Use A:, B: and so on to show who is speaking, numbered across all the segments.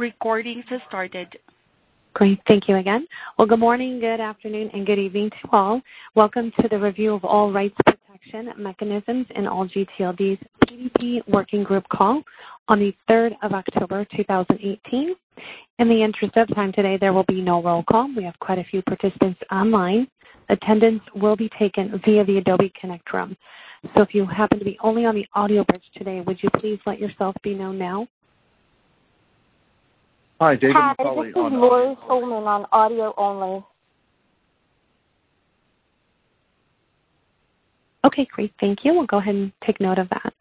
A: Recordings started.
B: Great. Thank you again. Well, good morning, good afternoon, and good evening to all. Welcome to the review of all rights protection mechanisms in all GTLD's PDP Working Group call on the 3rd of October, 2018. In the interest of time today, there will be no roll call. We have quite a few participants online. Attendance will be taken via the Adobe Connect room. So if you happen to be only on the audio bridge today, would you please let yourself be known now?
C: Hi, David
D: Hi,
C: McCauley.
D: this is Lori Holman on audio only.
B: Okay, great. Thank you. We'll go ahead and take note of that.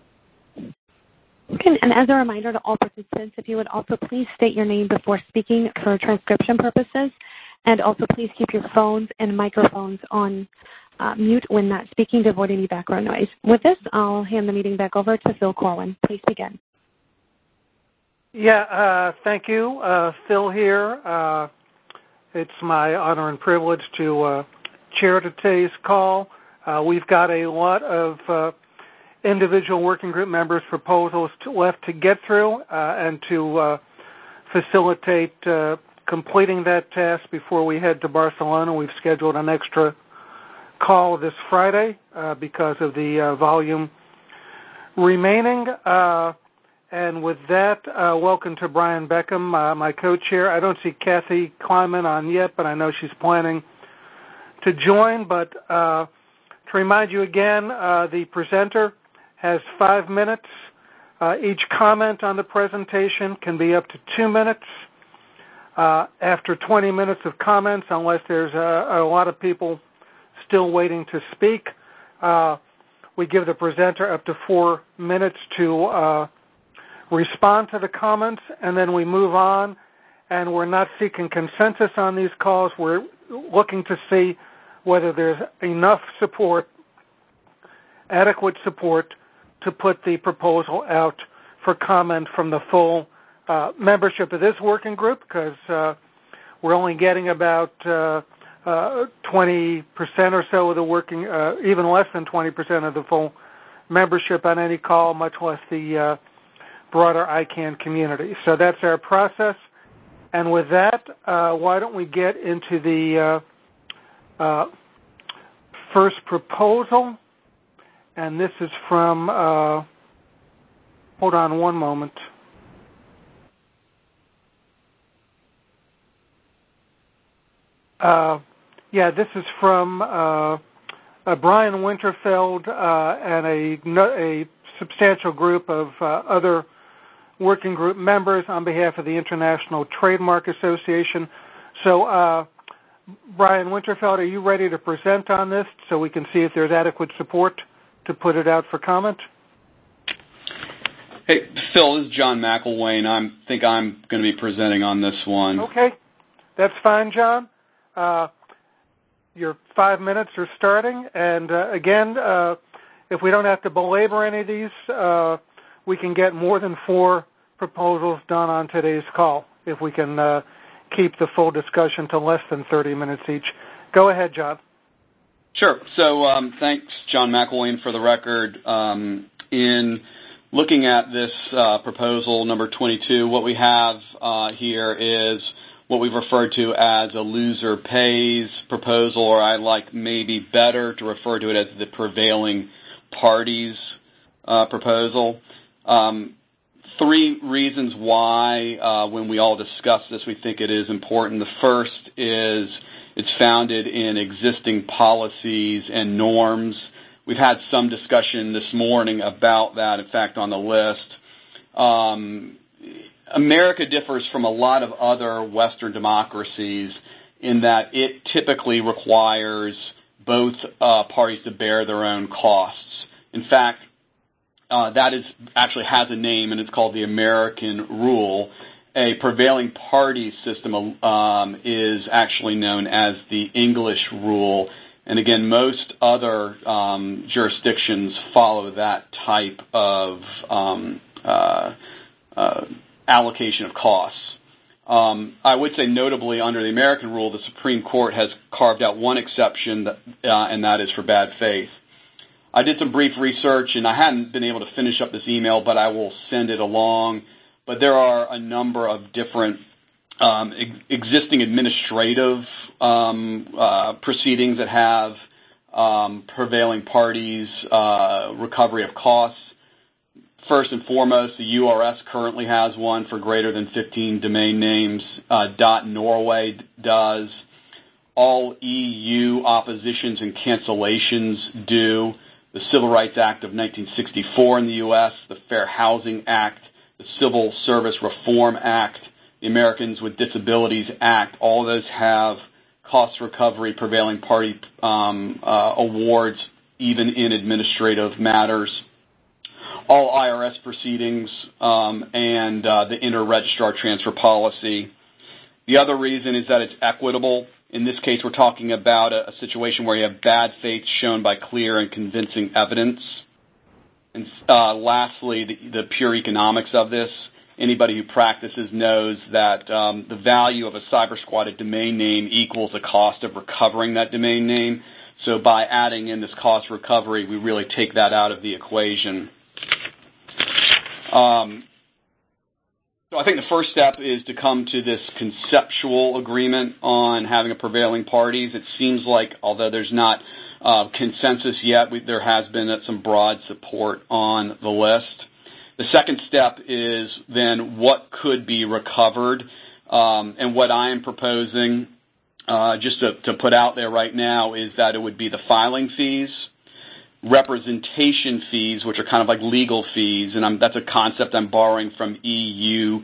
B: Okay, and as a reminder to all participants, if you would also please state your name before speaking for transcription purposes, and also please keep your phones and microphones on mute when not speaking to avoid any background noise. With this, I'll hand the meeting back over to Phil Corwin. Please begin.
E: Yeah, thank you. Phil here. It's my honor and privilege to chair today's call. We've got a lot of individual working group members' proposals left to get through and to facilitate completing that task before we head to Barcelona. We've scheduled an extra call this Friday because of the volume remaining. And with that, welcome to Brian Beckham, my co-chair. I don't see Kathy Kleiman on yet, but I know she's planning to join. But to remind you again, the presenter has 5 minutes. Each comment on the presentation can be up to 2 minutes. After 20 minutes of comments, unless there's a lot of people still waiting to speak, we give the presenter up to 4 minutes to respond to the comments, and then we move on. And we're not seeking consensus on these calls. We're looking to see whether there's enough support, adequate support, to put the proposal out for comment from the full membership of this working group, because we're only getting about 20% or so of the working, even less than 20% of the full membership on any call, much less the broader ICANN community. So that's our process. And with that, why don't we get into the first proposal? And this is from, hold on one moment. This is from Brian Winterfeld and a substantial group of other working group members on behalf of the International Trademark Association. So, Brian Winterfeld, are you ready to present on this so we can see if there's adequate support to put it out for comment?
F: Hey, Phil, this is John McElwain. I think I'm going to be presenting on this one.
E: Okay, that's fine, John. Your 5 minutes are starting, and again, if we don't have to belabor any of these, we can get more than 4 proposals done on today's call if we can keep the full discussion to less than 30 minutes each. Go ahead, John.
F: Sure. So thanks, John McElwain, for the record. In looking at this proposal, number 22, what we have here is what we've referred to as a loser pays proposal, or I like maybe better to refer to it as the prevailing parties proposal. 3 reasons why, when we all discuss this, we think it is important. The first is it's founded in existing policies and norms. We've had some discussion this morning about that, in fact, on the list. America differs from a lot of other Western democracies in that it typically requires both parties to bear their own costs. In fact, that actually has a name, and it's called the American Rule. A prevailing party system is actually known as the English Rule. And again, most other jurisdictions follow that type of allocation of costs. I would say notably under the American Rule, the Supreme Court has carved out one exception, and that is for bad faith. I did some brief research, and I hadn't been able to finish up this email, but I will send it along. but there are a number of different existing administrative proceedings that have prevailing parties recovery of costs. First and foremost, the URS currently has one for greater than 15 domain names. .Norway does. All EU oppositions and cancellations do. The Civil Rights Act of 1964 in the U.S., the Fair Housing Act, the Civil Service Reform Act, the Americans with Disabilities Act, all of those have cost recovery prevailing party awards, even in administrative matters. All IRS proceedings and the inter-registrar transfer policy. The other reason is that it's equitable. In this case, we're talking about a situation where you have bad faith shown by clear and convincing evidence. And lastly, the pure economics of this. Anybody who practices knows that the value of a cyber-squatted domain name equals the cost of recovering that domain name. So by adding in this cost recovery, we really take that out of the equation. So I think the first step is to come to this conceptual agreement on having a prevailing parties. It seems like, although there's not consensus yet, there has been some broad support on the list. The second step is then what could be recovered, and what I am proposing, just to put out there right now, is that it would be the filing fees, representation fees, which are kind of like legal fees, and that's a concept I'm borrowing from EU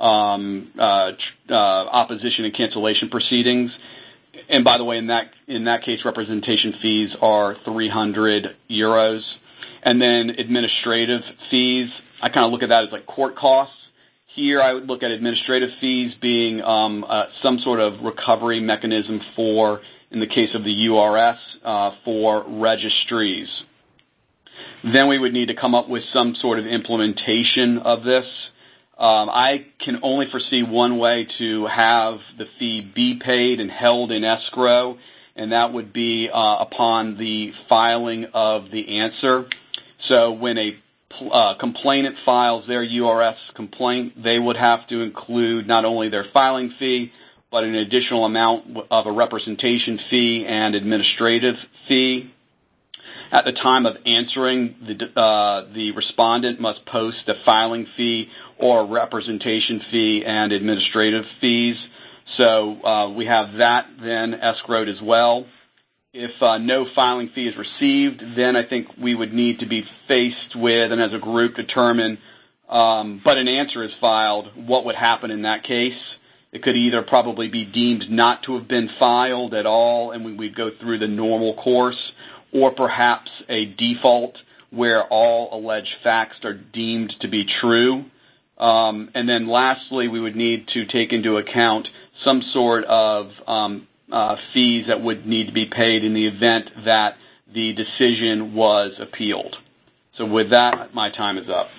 F: opposition and cancellation proceedings. And by the way, in that case, representation fees are €300. And then administrative fees, I kind of look at that as like court costs. Here, I would look at administrative fees being some sort of recovery mechanism for, in the case of the URS, for registries. Then we would need to come up with some sort of implementation of this. I can only foresee one way to have the fee be paid and held in escrow, and that would be upon the filing of the answer. So when a complainant files their URS complaint, they would have to include not only their filing fee, but an additional amount of a representation fee and administrative fee. At the time of answering, the respondent must post a filing fee or a representation fee and administrative fees. So we have that then escrowed as well. If no filing fee is received, then I think we would need to be faced with, and as a group determine, but an answer is filed, what would happen in that case? It could either probably be deemed not to have been filed at all, and we'd go through the normal course, or perhaps a default where all alleged facts are deemed to be true. And then lastly, we would need to take into account some sort of fees that would need to be paid in the event that the decision was appealed. So with that, my time is up.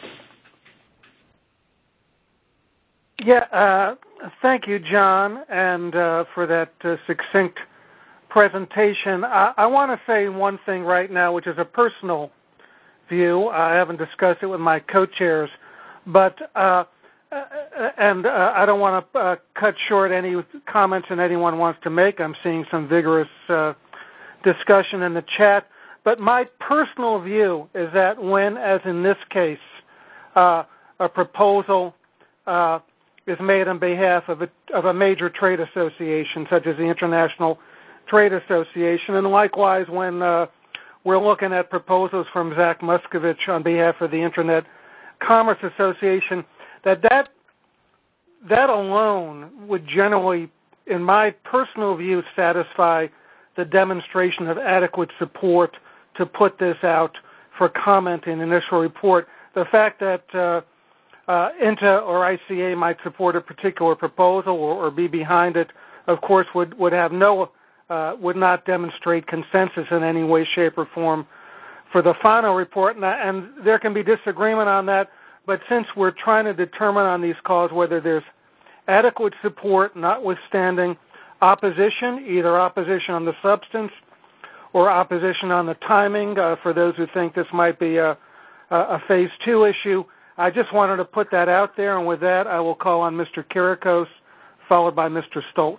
E: Yeah, thank you, John, and for that succinct presentation. I want to say one thing right now, which is a personal view. I haven't discussed it with my co-chairs, but and I don't want to cut short any comments that anyone wants to make. I'm seeing some vigorous discussion in the chat. But my personal view is that when, as in this case, a proposal is made on behalf of a major trade association, such as the International Trade Association, and likewise when we're looking at proposals from Zach Muscovich on behalf of the Internet Commerce Association, that alone would generally, in my personal view, satisfy the demonstration of adequate support to put this out for comment in the initial report. The fact that INTA or ICA might support a particular proposal or be behind it, of course, would have would not demonstrate consensus in any way, shape, or form for the final report. And there can be disagreement on that, but since we're trying to determine on these calls whether there's adequate support, notwithstanding opposition, either opposition on the substance or opposition on the timing, for those who think this might be a Phase 2 issue, I just wanted to put that out there, and with that, I will call on Mr. Kirikos, followed by Mr. Stoltz.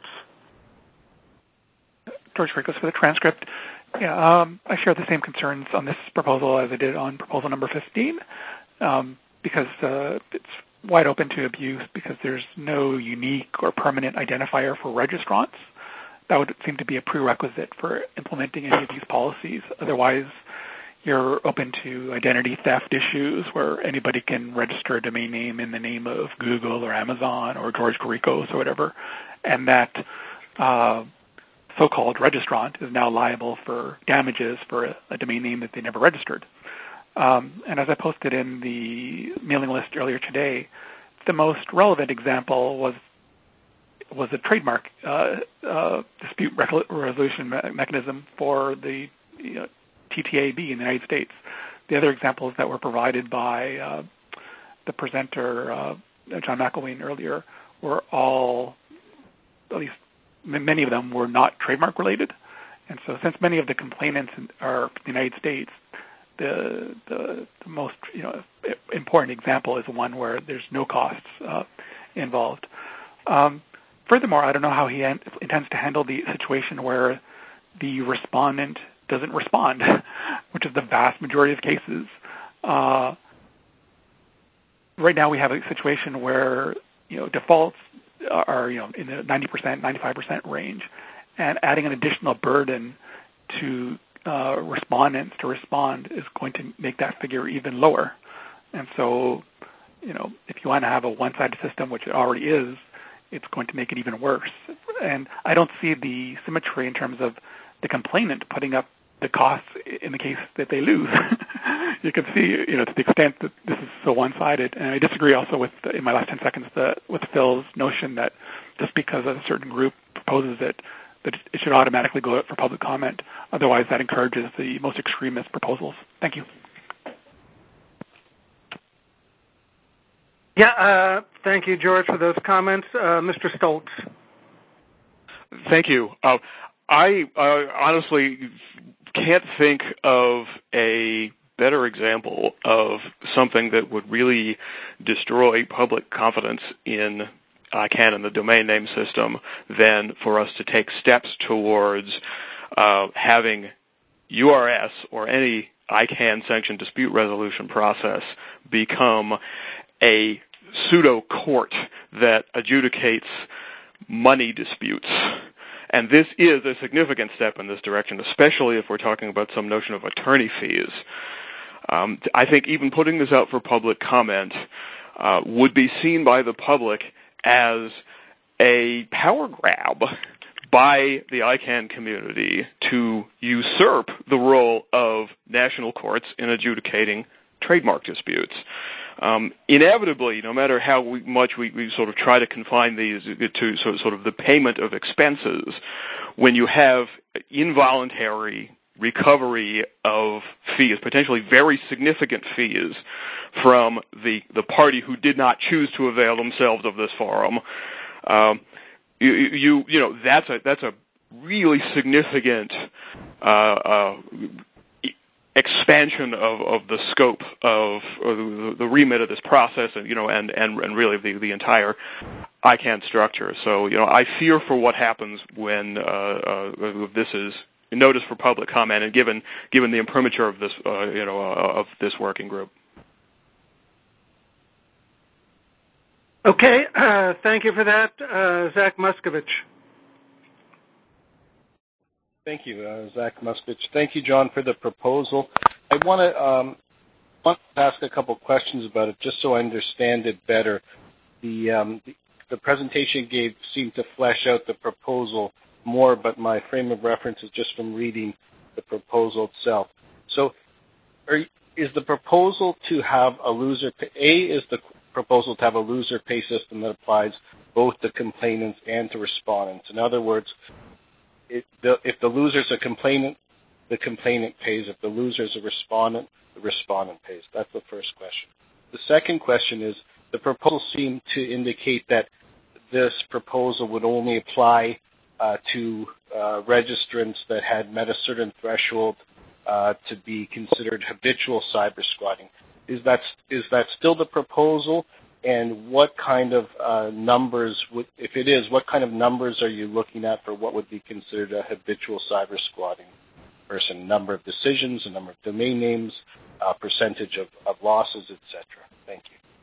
A: George Kirikos for the transcript. Yeah, I share the same concerns on this proposal as I did on proposal number 15, because it's wide open to abuse because there's no unique or permanent identifier for registrants. That would seem to be a prerequisite for implementing any of these policies. Otherwise, you're open to identity theft issues where anybody can register a domain name in the name of Google or Amazon or George Kirikos or whatever, and that so-called registrant is now liable for damages for a domain name that they never registered. And as I posted in the mailing list earlier today, the most relevant example was a trademark dispute resolution mechanism for the TTAB in the United States. The other examples that were provided by the presenter, John McElwain, earlier, were all, at least many of them, were not trademark related. And so since many of the complainants are from the United States, the most important example is one where there's no costs involved. Furthermore, I don't know how he intends to handle the situation where the respondent doesn't respond, which is the vast majority of cases. Right now we have a situation where defaults are in the 90%, 95% range, and adding an additional burden to respondents to respond is going to make that figure even lower. And so, if you want to have a one-sided system, which it already is, it's going to make it even worse. And I don't see the symmetry in terms of the complainant putting up the costs in the case that they lose. You can see, to the extent that this is so one-sided. And I disagree also with, in my last 10 seconds, with Phil's notion that just because a certain group proposes it, that it should automatically go out for public comment. Otherwise, that encourages the most extremist proposals. Thank you.
E: Yeah, thank you, George, for those comments. Mr. Stoltz.
C: Thank you. I honestly can't think of a better example of something that would really destroy public confidence in ICANN and the domain name system than for us to take steps towards having URS or any ICANN-sanctioned dispute resolution process become a pseudo-court that adjudicates money disputes. And this is a significant step in this direction, especially if we're talking about some notion of attorney fees. I think even putting this out for public comment would be seen by the public as a power grab by the ICANN community to usurp the role of national courts in adjudicating trademark disputes. Inevitably, no matter how much we sort of try to confine these to sort of the payment of expenses, when you have involuntary recovery of fees, potentially very significant fees from the party who did not choose to avail themselves of this forum, that's a really significant expansion of the scope of the remit of this process, and really the entire ICANN structure. So I fear for what happens when this is noticed for public comment, and given the imprimatur of this of this working group.
E: Okay, thank you for that, Zach Muscovich.
G: Thank you, Zach Muscovich. Thank you, John, for the proposal. I want to ask a couple questions about it, just so I understand it better. The presentation seemed to flesh out the proposal more, but my frame of reference is just from reading the proposal itself. So, is the proposal to have a loser pay? Is the proposal to have a loser pay system that applies both to complainants and to respondents? In other words, if the loser's a complainant, the complainant pays. If the loser's a respondent, the respondent pays. That's the first question. The second question is, the proposal seemed to indicate that this proposal would only apply to registrants that had met a certain threshold to be considered habitual cyber squatting. Is that still the proposal? And what kind of numbers, if it is, what kind of numbers are you looking at for what would be considered a habitual cyber squatting person? Number of decisions, a number of domain names, percentage of losses, etc. Thank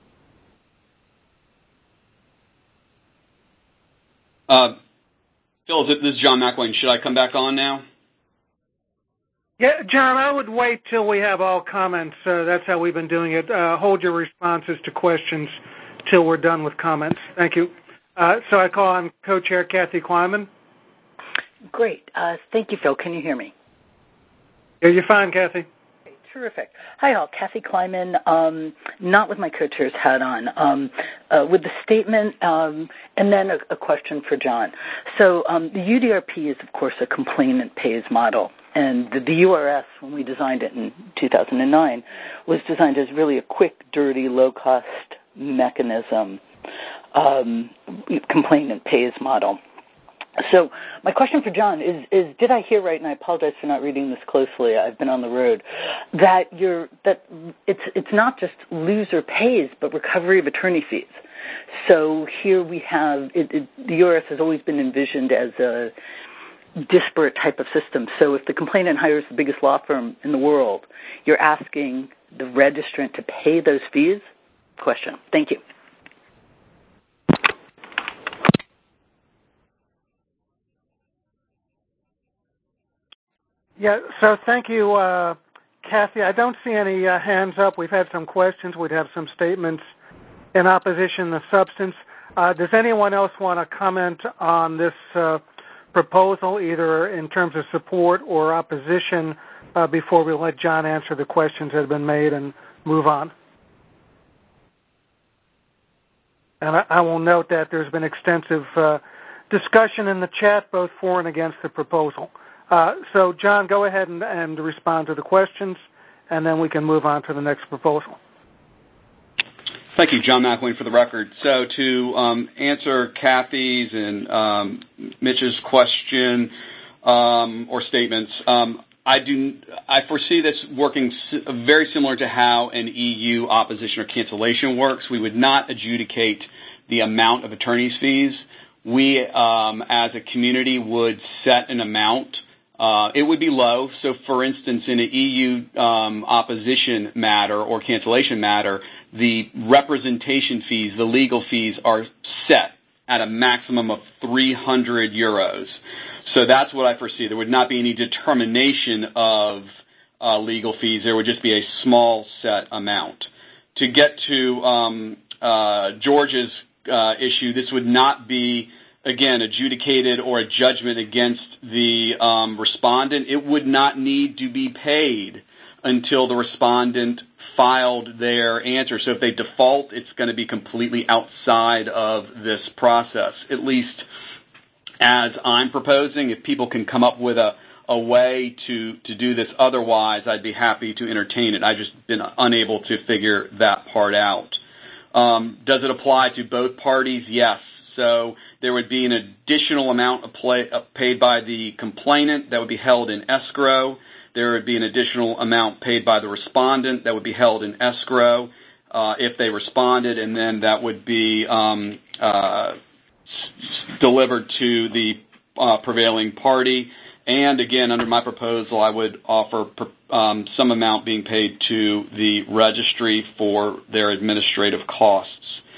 G: you.
F: Phil, this is John McElwain. Should I come back on now?
E: Yeah, John, I would wait till we have all comments. That's how we've been doing it. Hold your responses to questions till we're done with comments. Thank you. So I call on co-chair Kathy Kleiman.
H: Great. Thank you, Phil. Can you hear me?
E: Yeah, you're fine, Kathy.
H: Terrific. Hi, all. Kathy Kleiman, not with my co-chair's hat on, with the statement, and then a question for John. So the UDRP is, of course, a complainant pays model. And the URS, when we designed it in 2009, was designed as really a quick, dirty, low-cost mechanism, complainant pays model. So my question for John is did I hear right, and I apologize for not reading this closely, I've been on the road, that it's not just loser pays, but recovery of attorney fees. So here we have, the URS has always been envisioned as a disparate type of system. So if the complainant hires the biggest law firm in the world, you're asking the registrant to pay those fees? Question. Thank you.
E: Yeah, so thank you, Kathy. I don't see any hands up. We've had some questions. We'd have some statements in opposition to substance. Does anyone else want to comment on this proposal, either in terms of support or opposition, before we let John answer the questions that have been made and move on? And I will note that there's been extensive discussion in the chat, both for and against the proposal. So, John, go ahead and respond to the questions, and then we can move on to the next proposal.
F: Thank you, John McElwain, for the record. So to answer Kathy's and Mitch's question or statements, I foresee this working very similar to how an EU opposition or cancellation works. We would not adjudicate the amount of attorney's fees. We, as a community, would set an amount. It would be low. So, for instance, in an EU opposition matter or cancellation matter, the representation fees, the legal fees, are set at a maximum of 300 euros. So that's what I foresee. There would not be any determination of legal fees. There would just be a small set amount. To get to George's issue, this would not be, again, adjudicated or a judgment against the respondent. It would not need to be paid until the respondent filed their answer. So if they default, it's going to be completely outside of this process, at least as I'm proposing. If people can come up with a way to do this otherwise, I'd be happy to entertain it. I've just been unable to figure that part out. Does it apply to both parties? Yes. So there would be an additional amount paid by the complainant that would be held in escrow. There would be an additional amount paid by the respondent that would be held in escrow if they responded, and then that would be delivered to the prevailing party. And again, under my proposal, I would offer some amount being paid to the registry for their administrative costs.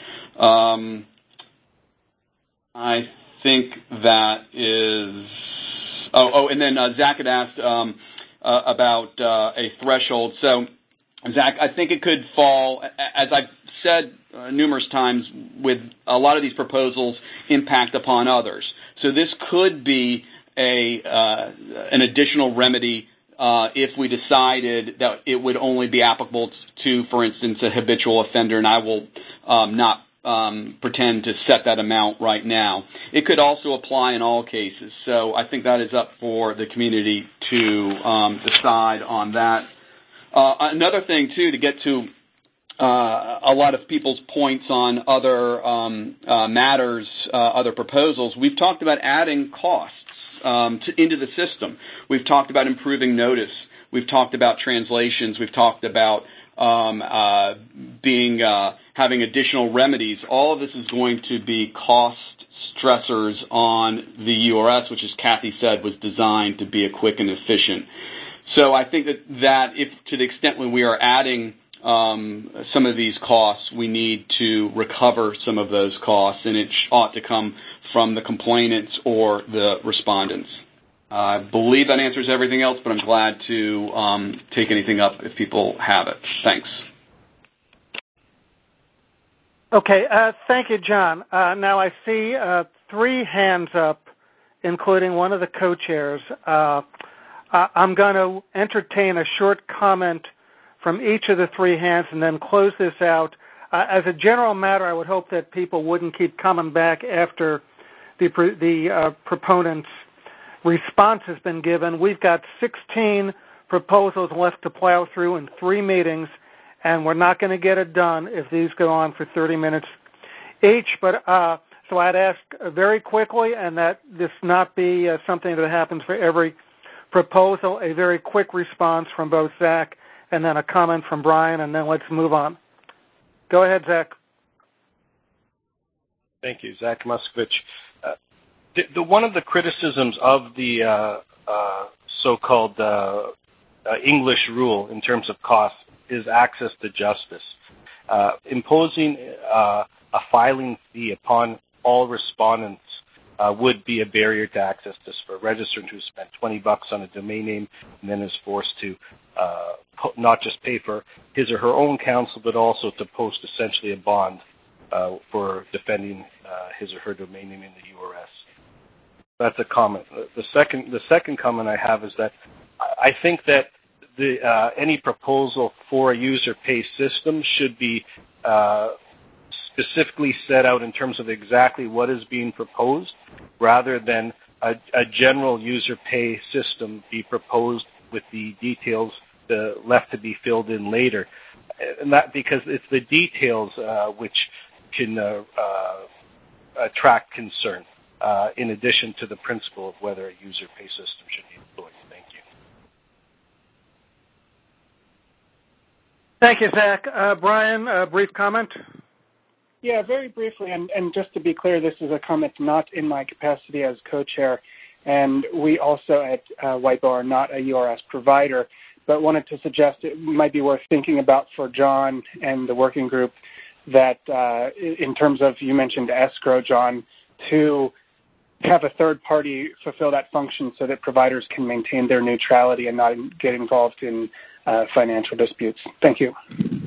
F: I think that is... and then Zach had asked about a threshold. So, Zach, I think it could fall, as I've said numerous times, with a lot of these proposals, impact upon others. So this could be an additional remedy if we decided that it would only be applicable to, for instance, a habitual offender, and I will not pretend to set that amount right now. It could also apply in all cases. So I think that is up for the community to decide on that. Another thing, too, to get to a lot of people's points on other matters, other proposals, we've talked about adding costs into the system. We've talked about improving notice. We've talked about translations. We've talked about having additional remedies. All of this is going to be cost stressors on the URS, which, as Kathy said, was designed to be a quick and efficient. So I think that if, to the extent when we are adding some of these costs, we need to recover some of those costs, and it ought to come from the complainants or the respondents. I believe that answers everything else, but I'm glad to take anything up if people have it. Thanks.
E: Okay, thank you, John. Now I see 3 hands up, including one of the co-chairs. I'm going to entertain a short comment from each of the 3 hands and then close this out. As a general matter, I would hope that people wouldn't keep coming back after the proponent's response has been given. We've got 16 proposals left to plow through in 3 meetings, and we're not going to get it done if these go on for 30 minutes each. But so I'd ask very quickly, and that this not be something that happens for every proposal, a very quick response from both Zach and then a comment from Brian, and then let's move on. Go ahead, Zach.
G: Thank you, Zach Muscovich. One of the criticisms of the so-called English rule in terms of cost is access to justice. Imposing a filing fee upon all respondents would be a barrier to access to this for a registrant who spent $20 on a domain name and then is forced to not just pay for his or her own counsel, but also to post essentially a bond for defending his or her domain name in the URS. That's a comment. The second comment I have is that I think that any proposal for a user pay system should be specifically set out in terms of exactly what is being proposed, rather than a general user pay system be proposed with the details left to be filled in later. And that because it's the details which can attract concern, in addition to the principle of whether a user pay system should be employed. Thank you.
E: Thank you, Zach. Brian, a brief comment?
A: Yeah, very briefly, and just to be clear, this is a comment not in my capacity as co-chair, and we also at WIPO are not a URS provider, but wanted to suggest it might be worth thinking about for John and the working group that in terms of, you mentioned escrow, John, to have a third party fulfill that function so that providers can maintain their neutrality and not get involved in financial disputes. Thank you.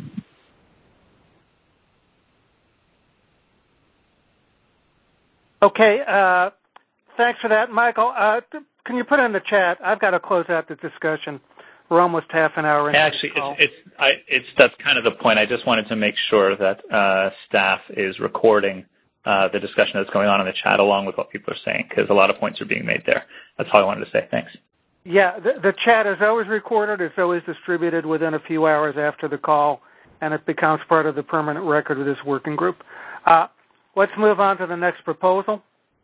E: Okay, thanks for that. Michael, can you put in the chat? I've got to close out the discussion. We're almost half an hour into
I: Actually,
E: the call.
I: that's kind of the point. I just wanted to make sure that staff is recording the discussion that's going on in the chat along with what people are saying, because a lot of points are being made there. That's all I wanted to say. Thanks.
E: Yeah, the chat is always recorded. It's always distributed within a few hours after the call, and it becomes part of the permanent record of this working group. Let's move on to the next proposal.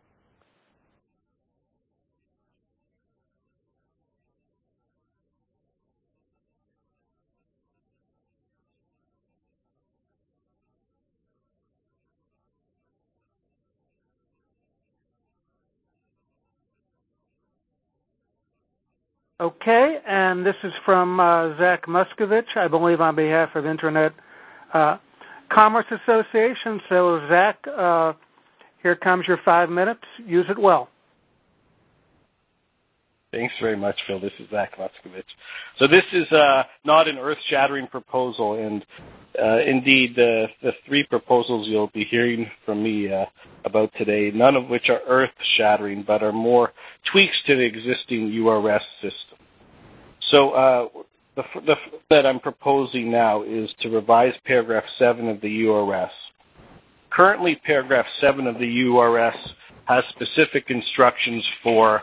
E: Okay, and this is from Zach Muscovich, I believe on behalf of Internet Commerce Association. So, Zach, here comes your 5 minutes. Use it well.
G: Thanks very much, Phil. This is Zach Muscovich. So this is not an earth-shattering proposal, and indeed the 3 proposals you'll be hearing from me about today, none of which are earth-shattering, but are more tweaks to the existing URS system. So the that I'm proposing now is to revise paragraph 7 of the URS. Currently, paragraph 7 of the URS has specific instructions for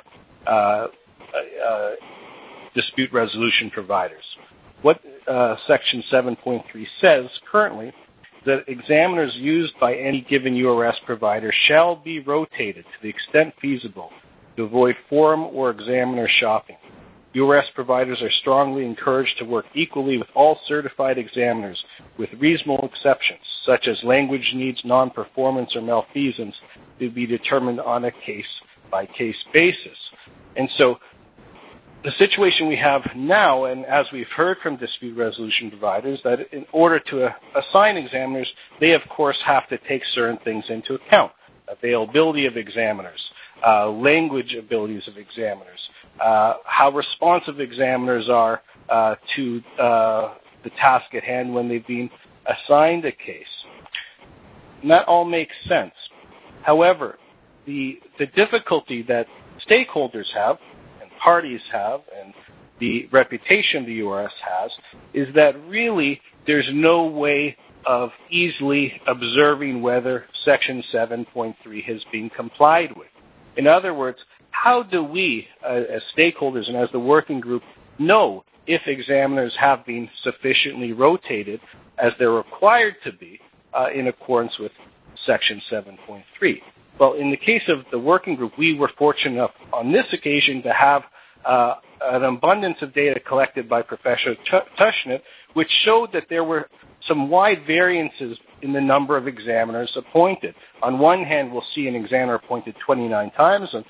G: dispute resolution providers. What section 7.3 says currently that examiners used by any given URS provider shall be rotated to the extent feasible to avoid forum or examiner shopping. URS providers are strongly encouraged to work equally with all certified examiners, with reasonable exceptions, such as language needs, non-performance, or malfeasance, to be determined on a case-by-case basis. And so the situation we have now, and as we've heard from dispute resolution providers, that in order to assign examiners, they of course have to take certain things into account. Availability of examiners, language abilities of examiners, how responsive examiners are to the task at hand when they've been assigned a case. And that all makes sense. However, the difficulty that stakeholders have, and parties have, and the reputation the URS has, is that really there's no way of easily observing whether Section 7.3 has been complied with. In other words, how do we, as stakeholders and as the working group, know if examiners have been sufficiently rotated as they're required to be in accordance with Section 7.3? Well, in the case of the working group, we were fortunate enough on this occasion to have an abundance of data collected by Professor Tushnet, which showed that there were some wide variances in the number of examiners appointed. On one hand, we'll see an examiner appointed 29 times, and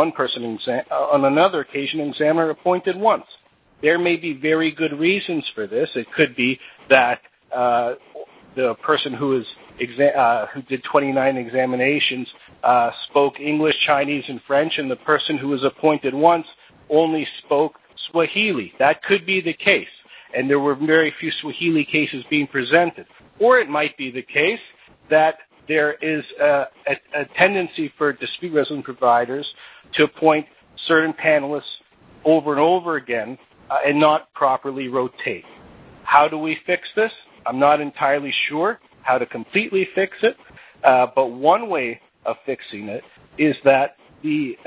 G: on another occasion, an examiner appointed once. There may be very good reasons for this. It could be that the person who did 29 examinations spoke English, Chinese, and French, and the person who was appointed once only spoke Swahili. That could be the case, and there were very few Swahili cases being presented. Or it might be the case that there is a tendency for dispute resolution providers to appoint certain panelists over and over again and not properly rotate. How do we fix this? I'm not entirely sure how to completely fix it, but one way of fixing it is that the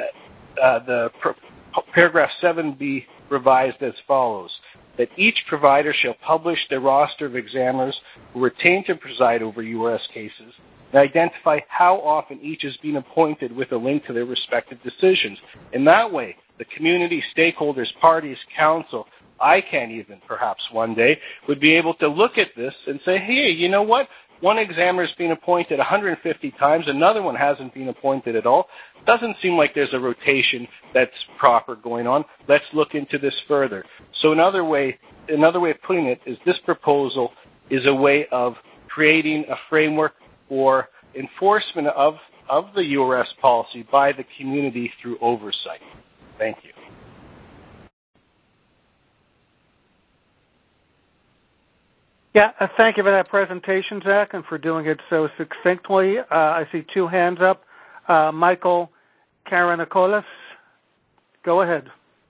G: paragraph 7 be revised as follows: that each provider shall publish their roster of examiners who retain to preside over URS cases and identify how often each is being appointed with a link to their respective decisions. In that way, the community, stakeholders, parties, council, ICANN even perhaps one day, would be able to look at this and say, hey, you know what? One examiner has been appointed 150 times, another one hasn't been appointed at all. Doesn't seem like there's a rotation that's proper going on. Let's look into this further. So another way of putting it is this proposal is a way of creating a framework for enforcement of the URS policy by the community through oversight. Thank you.
E: Yeah, thank you for that presentation, Zach, and for doing it so succinctly. I see two hands up. Michael Karanikolas, go ahead.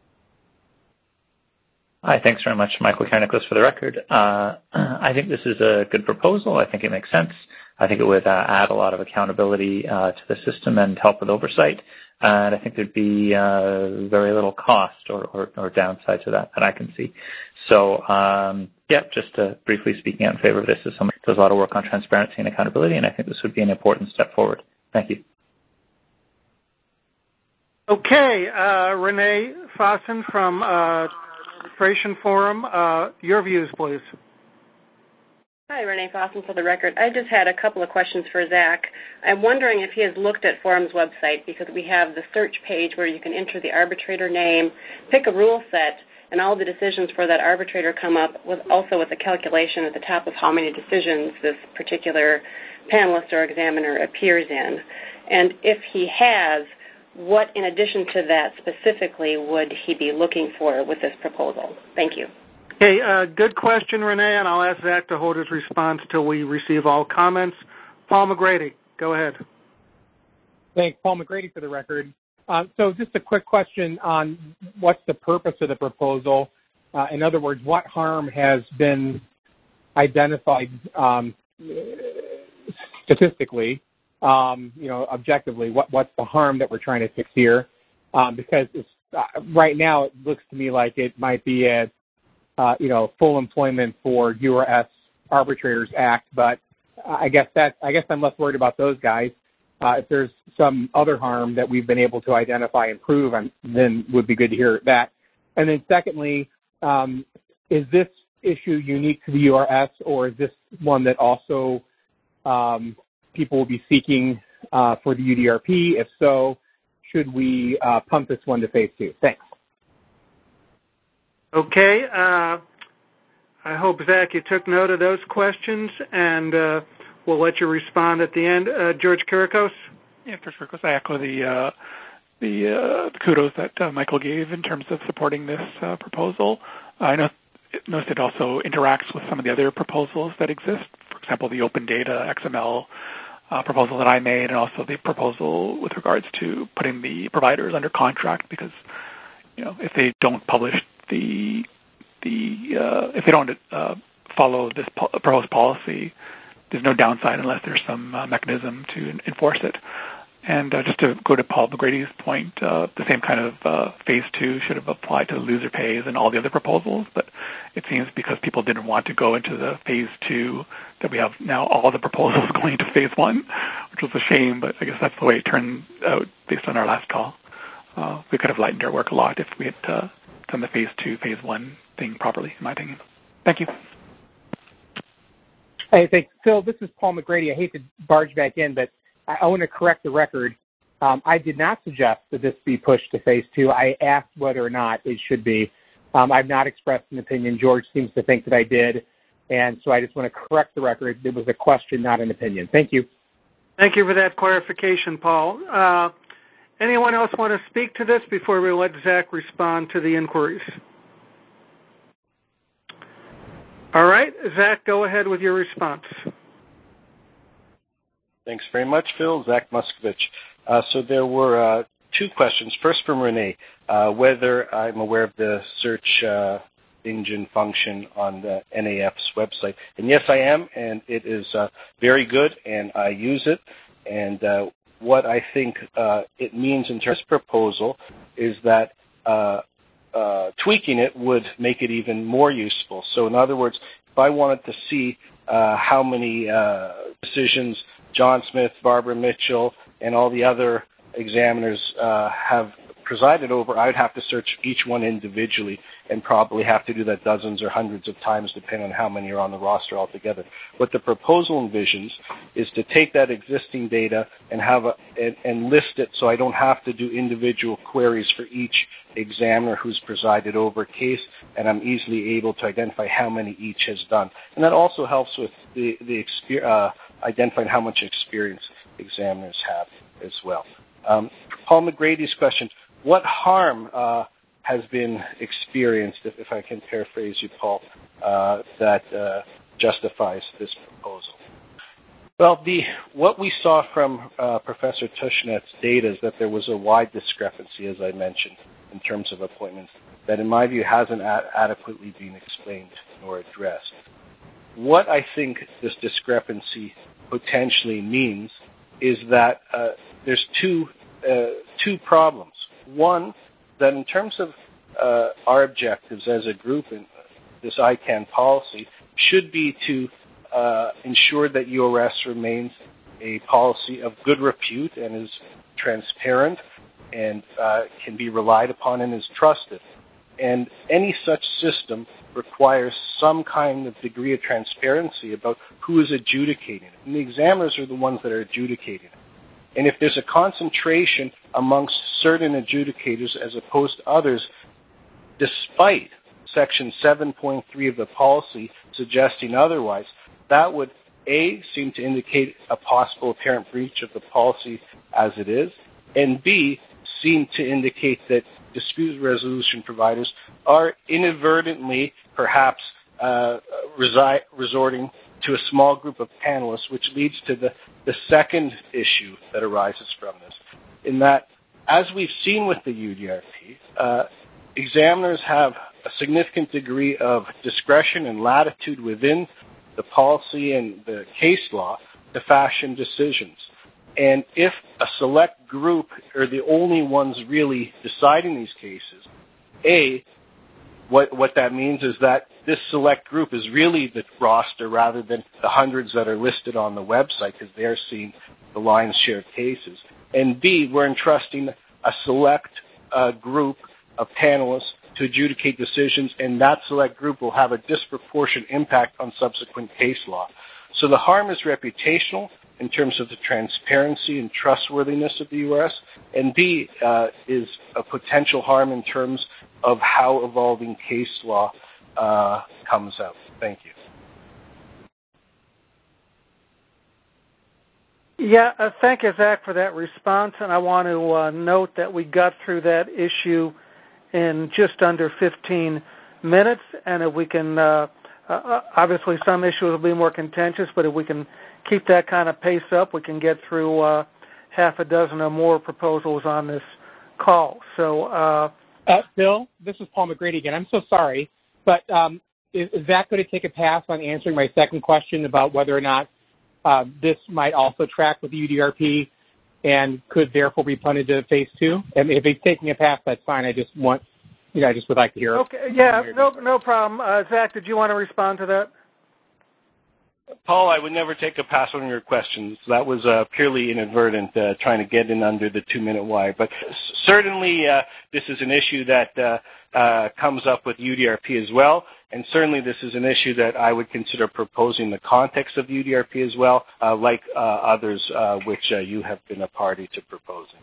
I: Hi, thanks very much, Michael Karanikolas, for the record. I think this is a good proposal. I think it makes sense. I think it would add a lot of accountability to the system and help with oversight. And I think there'd be very little cost or downside to that I can see. So, just briefly speaking out in favor of this as someone who does a lot of work on transparency and accountability, and I think this would be an important step forward. Thank you.
E: Okay, Renee Fossen from Arbitration Forum, your views, please.
J: Hi, Renee Fossen for the record. I just had a couple of questions for Zach. I'm wondering if he has looked at Forum's website, because we have the search page where you can enter the arbitrator name, pick a rule set, and all the decisions for that arbitrator come up also with a calculation at the top of how many decisions this particular panelist or examiner appears in. And if he has, what in addition to that specifically would he be looking for with this proposal? Thank you.
E: Okay, good question, Renee, and I'll ask Zach to hold his response till we receive all comments. Paul McGrady, go ahead.
K: Thanks, Paul McGrady for the record. So just a quick question on what's the purpose of the proposal. In other words, what harm has been identified statistically, objectively? What's the harm that we're trying to fix here? Because right now it looks to me like it might be a full employment for URS Arbitrators Act, but I guess I'm less worried about those guys. If there's some other harm that we've been able to identify and prove, then would be good to hear that. And then secondly, is this issue unique to the URS, or is this one that also people will be seeking for the UDRP? If so, should we pump this one to phase 2? Thanks.
E: Okay. I hope, Zach, you took note of those questions, and we'll let you respond at the end. George Kirikos?
A: Yeah, George Kirikos. I echo the kudos that Michael gave in terms of supporting this proposal. I noticed it also interacts with some of the other proposals that exist. For example, the open data XML proposal that I made, and also the proposal with regards to putting the providers under contract, because if they don't publish if they don't follow this proposed policy, there's no downside unless there's some mechanism to enforce it. And just to go to Paul McGrady's point, the same kind of phase 2 should have applied to the loser pays and all the other proposals, but it seems because people didn't want to go into the phase 2 that we have now all the proposals going into phase 1, which was a shame, but I guess that's the way it turned out based on our last call. We could have lightened our work a lot if we had done the phase 2, phase 1 thing properly, in my opinion. Thank you.
K: Hey, thanks. Phil, this is Paul McGrady. I hate to barge back in, but I want to correct the record. I did not suggest that this be pushed to phase 2. I asked whether or not it should be. I've not expressed an opinion. George seems to think that I did, and so I just want to correct the record. It was a question, not an opinion. Thank you.
E: Thank you for that clarification, Paul. Anyone else want to speak to this before we let Zach respond to the inquiries? All right, Zach, go ahead with your response.
G: Thanks very much, Phil. Zach Muscovich. So there were 2 questions. First from Renee, whether I'm aware of the search engine function on the NAF's website. And yes, I am, and it is very good, and I use it. And what I think it means in terms of proposal is that tweaking it would make it even more useful. So in other words, if I wanted to see how many decisions John Smith, Barbara Mitchell, and all the other examiners have presided over, I'd have to search each one individually and probably have to do that dozens or hundreds of times depending on how many are on the roster altogether. What the proposal envisions is to take that existing data and and list it so I don't have to do individual queries for each examiner who's presided over a case, and I'm easily able to identify how many each has done. And that also helps with identifying how much experience examiners have as well. Paul McGrady's question, what harm has been experienced, if I can paraphrase you, Paul, that justifies this proposal? Well, what we saw from Professor Tushnet's data is that there was a wide discrepancy, as I mentioned, in terms of appointments, that in my view hasn't adequately been explained nor addressed. What I think this discrepancy potentially means is that there's two problems. One, that in terms of our objectives as a group in this ICANN policy should be to ensure that URS remains a policy of good repute and is transparent and can be relied upon and is trusted. And any such system requires some kind of degree of transparency about who is adjudicating it. And the examiners are the ones that are adjudicating it. And if there's a concentration amongst certain adjudicators as opposed to others, despite Section 7.3 of the policy suggesting otherwise, that would, A, seem to indicate a possible apparent breach of the policy as it is, and B, seem to indicate that dispute resolution providers are inadvertently perhaps resorting to a small group of panelists, which leads to the second issue that arises from this, in that, as we've seen with the UDRP, examiners have a significant degree of discretion and latitude within the policy and the case law to fashion decisions. And if a select group are the only ones really deciding these cases, A, what that means is that this select group is really the roster rather than the hundreds that are listed on the website because they're seeing the lion's share of cases. And B, we're entrusting a select group of panelists to adjudicate decisions, and that select group will have a disproportionate impact on subsequent case law. So the harm is reputational in terms of the transparency and trustworthiness of the URS, and B is a potential harm in terms of how evolving case law comes out. Thank you.
E: Yeah, thank you, Zach, for that response, and I want to note that we got through that issue in just under 15 minutes, and if we can, obviously some issues will be more contentious, but if we can keep that kind of pace up, we can get through half a dozen or more proposals on this call. So,
K: Bill, this is Paul McGrady again. I'm so sorry, but is Zach going to take a pass on answering my second question about whether or not this might also track with the UDRP and could therefore be punted to phase 2? And if he's taking a pass, that's fine. I just would like to hear it.
E: Okay, yeah, no problem. Zach, did you want to respond to that?
G: Paul, I would never take a pass on your questions. That was purely inadvertent, trying to get in under the 2-minute wire. But certainly this is an issue that comes up with UDRP as well, and certainly this is an issue that I would consider proposing in the context of UDRP as well, like others which you have been a party to proposing.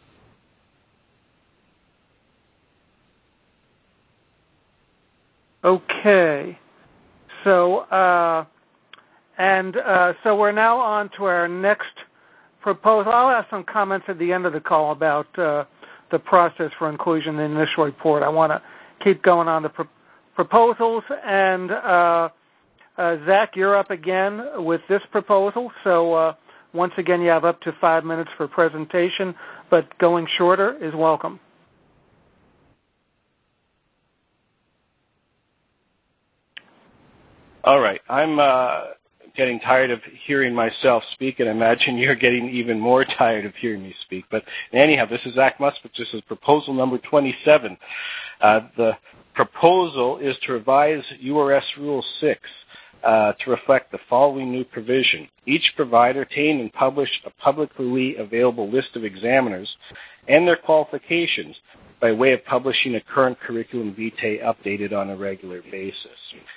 E: Okay. So, so we're now on to our next proposal. I'll have some comments at the end of the call about the process for inclusion in the initial report. I want to keep going on the proposals. And Zach, you're up again with this proposal. So once again, you have up to 5 minutes for presentation, but going shorter is welcome.
G: All right. I'm getting tired of hearing myself speak, and I imagine you're getting even more tired of hearing me speak. But anyhow, this is Zach Musbich. This is proposal number 27. The proposal is to revise URS Rule 6 to reflect the following new provision. Each provider obtain and publish a publicly available list of examiners and their qualifications by way of publishing a current curriculum vitae updated on a regular basis.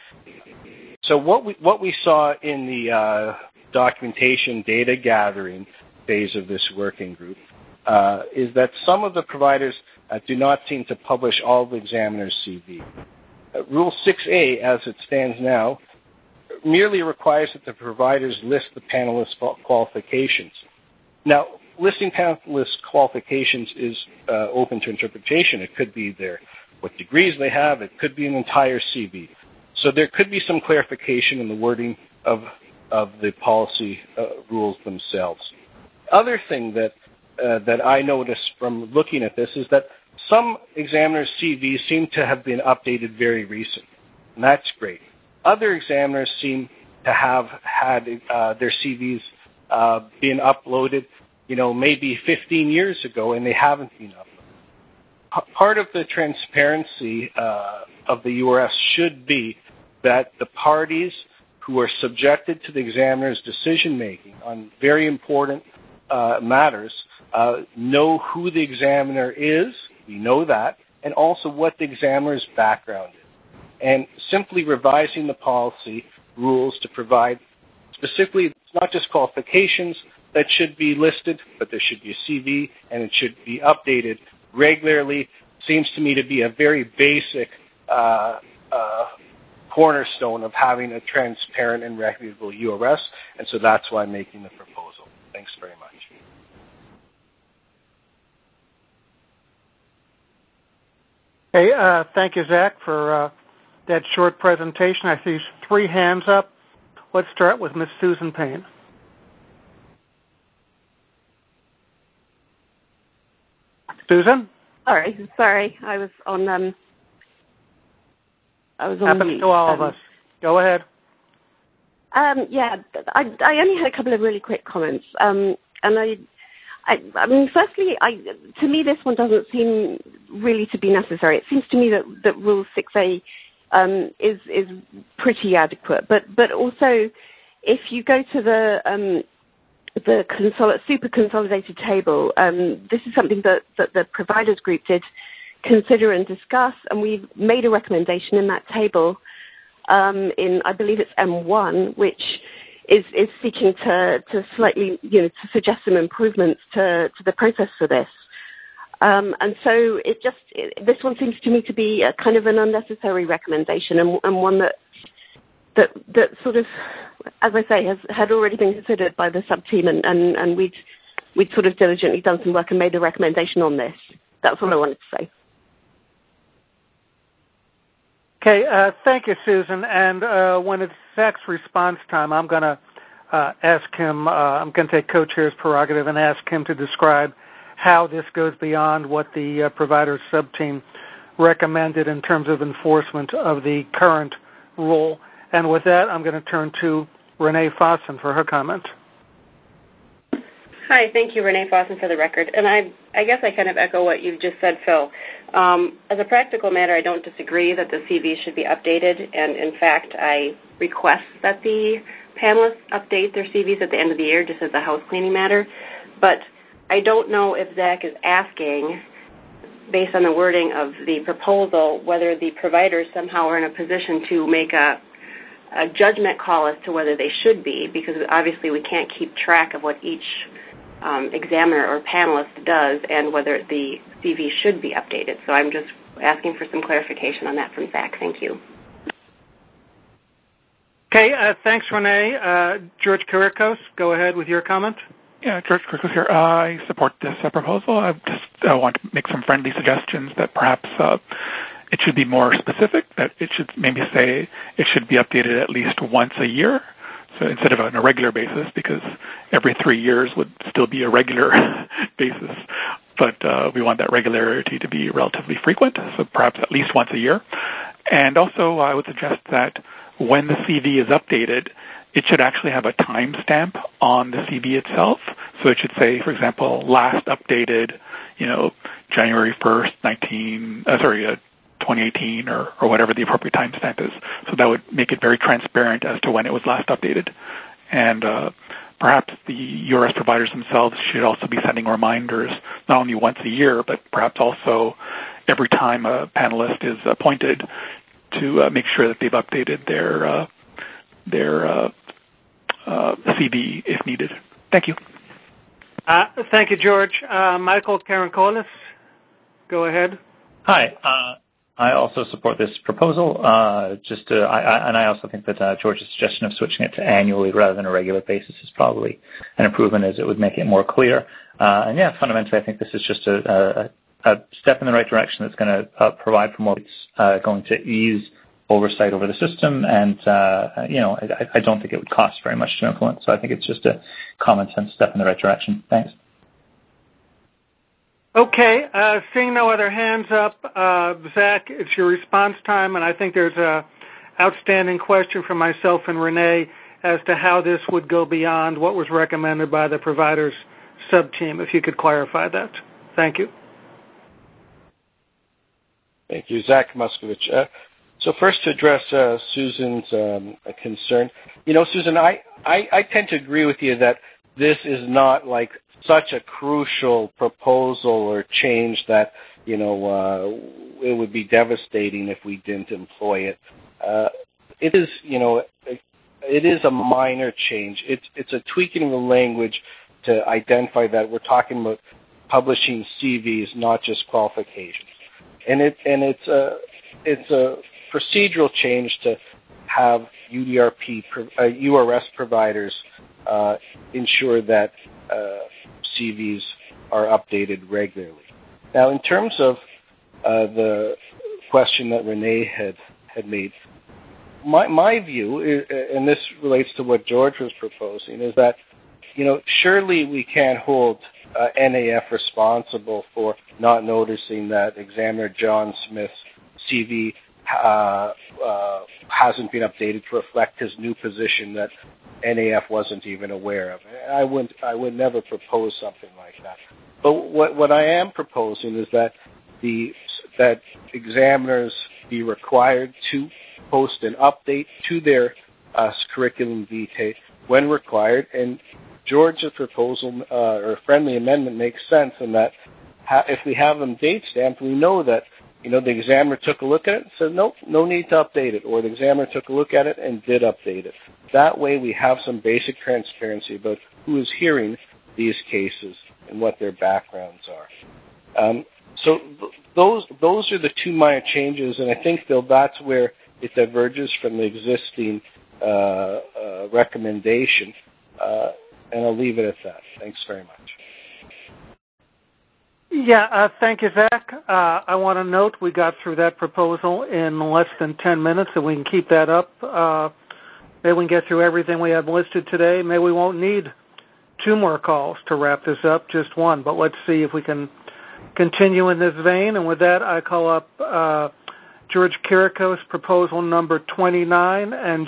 G: So what we saw in the documentation data gathering phase of this working group is that some of the providers do not seem to publish all of the examiner's CV. Rule 6A, as it stands now, merely requires that the providers list the panelists' qualifications. Now, listing panelists' qualifications is open to interpretation. It could be what degrees they have. It could be an entire CV. So there could be some clarification in the wording of the policy rules themselves. Other thing that I noticed from looking at this is that some examiners' CVs seem to have been updated very recently, and that's great. Other examiners seem to have had their CVs been uploaded, maybe 15 years ago, and they haven't been uploaded. Part of the transparency of the URS should be that the parties who are subjected to the examiner's decision-making on very important matters know who the examiner is, we know that, and also what the examiner's background is. And simply revising the policy rules to provide specifically, it's not just qualifications that should be listed, but there should be a CV, and it should be updated regularly, seems to me to be a very basic cornerstone of having a transparent and reputable URS, and so that's why I'm making the proposal. Thanks very much.
E: Hey, thank you, Zach, for that short presentation. I see 3 hands up. Let's start with Ms. Susan Payne. Susan?
J: Sorry, I was on.
E: Happens to all of us. Go ahead.
J: I only had a couple of really quick comments. And I mean, firstly, to me, this one doesn't seem really to be necessary. It seems to me that Rule 6A is pretty adequate. But also, if you go to the super consolidated table, this is something that the providers group did
L: consider and discuss, and we've made a recommendation in that table in, I believe it's M1, which is seeking to slightly, to suggest some improvements to the process for this. And so this one seems to me to be a kind of an unnecessary recommendation, and one that sort of, as I say, had already been considered by the sub-team, and we'd sort of diligently done some work and made a recommendation on this. That's what I wanted to say.
E: Okay, thank you, Susan. And when it's Zach's response time, I'm going to ask him, I'm going to take co-chair's prerogative and ask him to describe how this goes beyond what the provider sub-team recommended in terms of enforcement of the current rule. And with that, I'm going to turn to Renee Fossen for her comment.
J: Hi, thank you, Renee Fossen, for the record. And I guess I kind of echo what you've just said, Phil. As a practical matter, I don't disagree that the CVs should be updated, and in fact, I request that the panelists update their CVs at the end of the year just as a house cleaning matter. But I don't know if Zach is asking, based on the wording of the proposal, whether the providers somehow are in a position to make a judgment call as to whether they should be, because obviously we can't keep track of what each examiner or panelist does and whether the CV should be updated. So I'm just asking for some clarification on that from Zach. Thank you.
E: Okay, thanks, Renee. George Kirikos, go ahead with your comment.
A: Yeah, George Kirikos here. I support this proposal. I just want to make some friendly suggestions that perhaps it should be more specific, that it should maybe say it should be updated at least once a year. So instead of on a regular basis, because every 3 years would still be a regular basis, but we want that regularity to be relatively frequent, so perhaps at least once a year. And also I would suggest that when the CV is updated, it should actually have a timestamp on the CV itself. So it should say, for example, last updated, January 1st, 2018 or whatever the appropriate timestamp is. So that would make it very transparent as to when it was last updated. And perhaps the URS providers themselves should also be sending reminders not only once a year, but perhaps also every time a panelist is appointed to make sure that they've updated their CV if needed. Thank you.
E: Thank you, George. Michael Karankolis, go ahead.
I: Hi. I also support this proposal. And I also think that George's suggestion of switching it to annually rather than a regular basis is probably an improvement, as it would make it more clear. And yeah, fundamentally, I think this is just a step in the right direction that's going to provide for more. It's going to ease oversight over the system, and I don't think it would cost very much to implement. So I think it's just a common sense step in the right direction. Thanks.
E: Okay, seeing no other hands up, Zach, it's your response time, and I think there's an outstanding question from myself and Renee as to how this would go beyond what was recommended by the providers sub-team, if you could clarify that. Thank you.
G: Thank you, Zach Moskowitz. So first, to address Susan's concern, Susan, I tend to agree with you that this is not like such a crucial proposal or change that it would be devastating if we didn't employ it. It is a minor change. It's a tweaking of the language to identify that we're talking about publishing CVs, not just qualifications, and it's a procedural change to have URS providers ensure that CVs are updated regularly. Now, in terms of the question that Renee had made, my view, and this relates to what George was proposing, is that surely we can't hold NAF responsible for not noticing that examiner John Smith's CV hasn't been updated to reflect his new position that NAF wasn't even aware of. I would never propose something like that. But what I am proposing is that that examiners be required to post an update to their curriculum vitae when required. And George's proposal or friendly amendment makes sense in that if we have them date stamped, we know that the examiner took a look at it and said, nope, no need to update it, or the examiner took a look at it and did update it. That way we have some basic transparency about who is hearing these cases and what their backgrounds are. So those are the two minor changes, and I think, Phil, that's where it diverges from the existing recommendation, and I'll leave it at that. Thanks very much.
E: Yeah, thank you, Zach. I want to note we got through that proposal in less than 10 minutes, and we can keep that up. Maybe we can get through everything we have listed today. Maybe we won't need 2 more calls to wrap this up, just 1. But let's see if we can continue in this vein. And with that, I call up George Kirikos, proposal number 29. And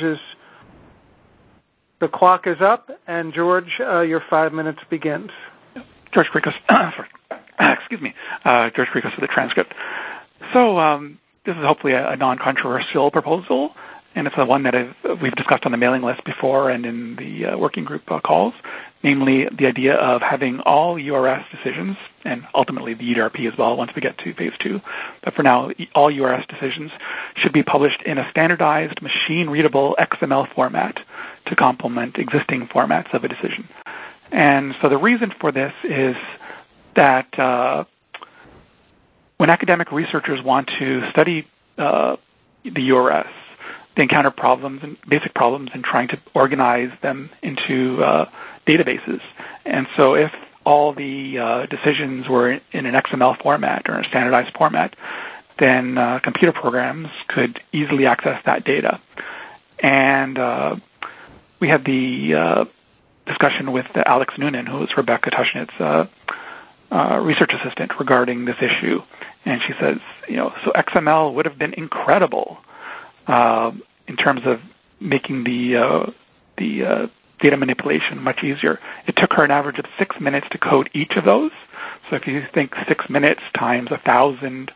E: the clock is up. And George, your 5 minutes begins.
A: George Kirikos, excuse me, George Kirikos for the transcript. So this is hopefully a non-controversial proposal, and it's one that we've discussed on the mailing list before and in the working group calls, namely the idea of having all URS decisions, and ultimately the UDRP as well once we get to phase 2, but for now, all URS decisions should be published in a standardized, machine-readable XML format to complement existing formats of a decision. And so the reason for this is that when academic researchers want to study the URS, they encounter basic problems in trying to organize them into databases. And so if all the decisions were in an XML format or a standardized format, then computer programs could easily access that data. And we had the discussion with Alex Noonan, who is Rebecca Tushnet's research assistant, regarding this issue. And she says, so XML would have been incredible in terms of making the data manipulation much easier. It took her an average of 6 minutes to code each of those. So if you think 6 minutes times 1,000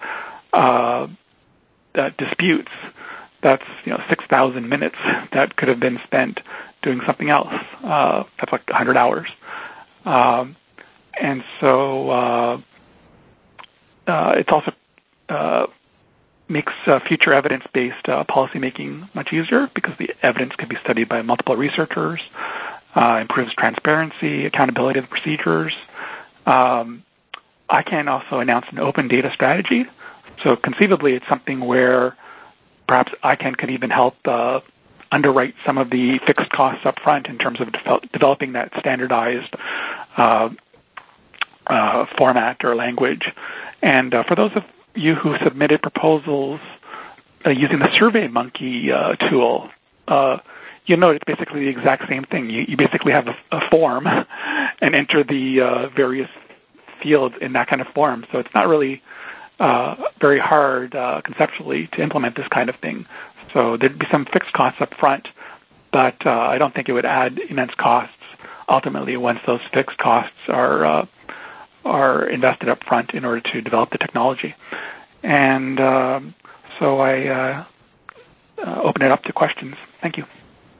A: disputes, that's 6,000 minutes that could have been spent doing something else. That's like 100 hours. And so it also makes future evidence-based policymaking much easier because the evidence can be studied by multiple researchers, improves transparency, accountability of the procedures. ICANN also announced an open data strategy. So conceivably, it's something where perhaps ICANN could even help underwrite some of the fixed costs up front in terms of developing that standardized format or language. And for those of you who submitted proposals using the SurveyMonkey tool, you'll note it's basically the exact same thing. You basically have a form and enter the various fields in that kind of form. So it's not really very hard conceptually to implement this kind of thing. So there'd be some fixed costs up front, but I don't think it would add immense costs ultimately once those fixed costs are invested up front in order to develop the technology. And so I open it up to questions. Thank you.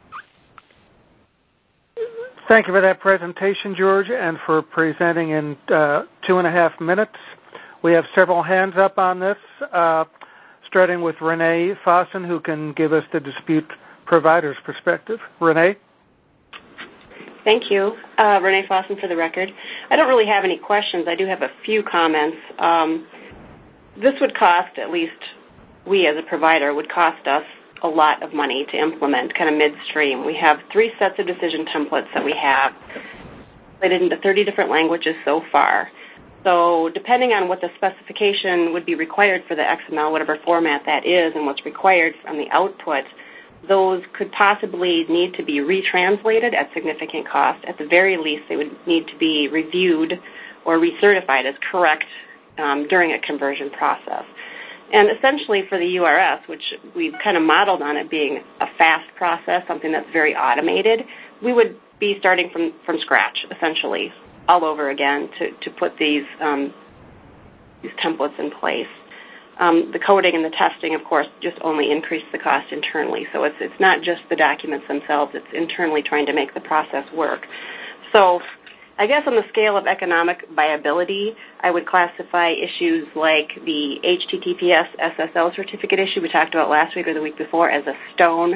E: Thank you for that presentation, George, and for presenting in 2.5 minutes. We have several hands up on this, starting with Renee Fossen, who can give us the dispute provider's perspective. Renee?
J: Thank you. Renee Fossen for the record. I don't really have any questions. I do have a few comments. This would cost, at least we as a provider, would cost us a lot of money to implement kind of midstream. We have 3 sets of decision templates that we have translated into 30 different languages so far. So depending on what the specification would be required for the XML, whatever format that is, and what's required from the output, those could possibly need to be retranslated at significant cost. At the very least, they would need to be reviewed or recertified as correct during a conversion process. And essentially for the URS, which we've kind of modeled on it being a fast process, something that's very automated, we would be starting from scratch, essentially, all over again to put these templates in place. The coding and the testing, of course, just only increase the cost internally. So it's not just the documents themselves, it's internally trying to make the process work. So I guess on the scale of economic viability, I would classify issues like the HTTPS SSL certificate issue we talked about last week or the week before as a stone.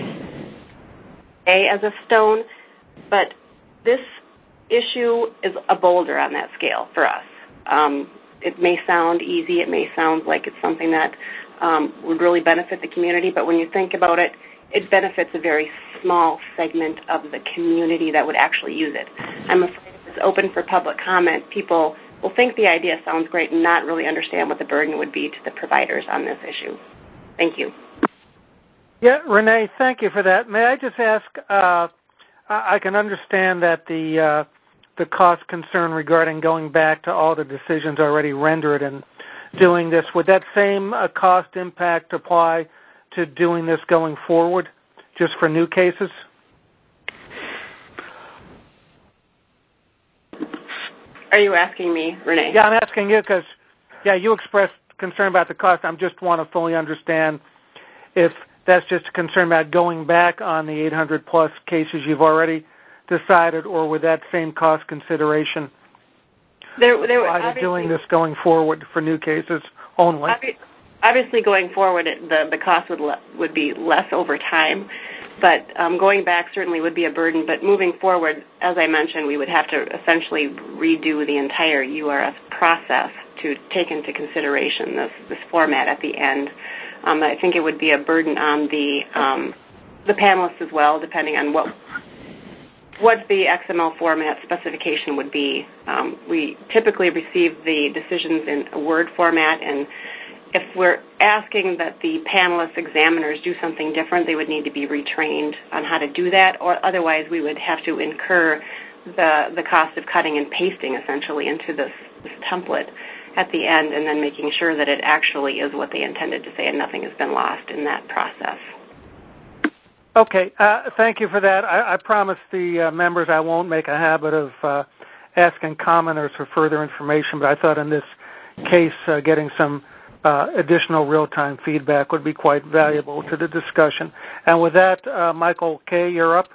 J: But this issue is a boulder on that scale for us. It may sound easy. It may sound like it's something that would really benefit the community, but when you think about it, it benefits a very small segment of the community that would actually use it. I'm afraid if it's open for public comment, people will think the idea sounds great and not really understand what the burden would be to the providers on this issue. Thank you.
E: Yeah, Renee, thank you for that. May I just ask, I can understand that the cost concern regarding going back to all the decisions already rendered and doing this. Would that same cost impact apply to doing this going forward, just for new cases?
J: Are you asking me, Renee?
E: Yeah, I'm asking you because, you expressed concern about the cost. I just want to fully understand if that's just a concern about going back on the 800-plus cases you've already decided, or with that same cost consideration apply to doing this going forward for new cases only?
J: Obviously, going forward, the cost would be less over time, but going back certainly would be a burden. But moving forward, as I mentioned, we would have to essentially redo the entire URS process to take into consideration this format at the end. I think it would be a burden on the panelists as well, depending on what the XML format specification would be. We typically receive the decisions in a Word format, and if we're asking that the panelists, examiners do something different, they would need to be retrained on how to do that, or otherwise we would have to incur the cost of cutting and pasting essentially into this template at the end and then making sure that it actually is what they intended to say and nothing has been lost in that process.
E: Okay, thank you for that. I promise the members I won't make a habit of asking commenters for further information, but I thought in this case getting some additional real-time feedback would be quite valuable to the discussion. And with that, Michael Kay, you're up.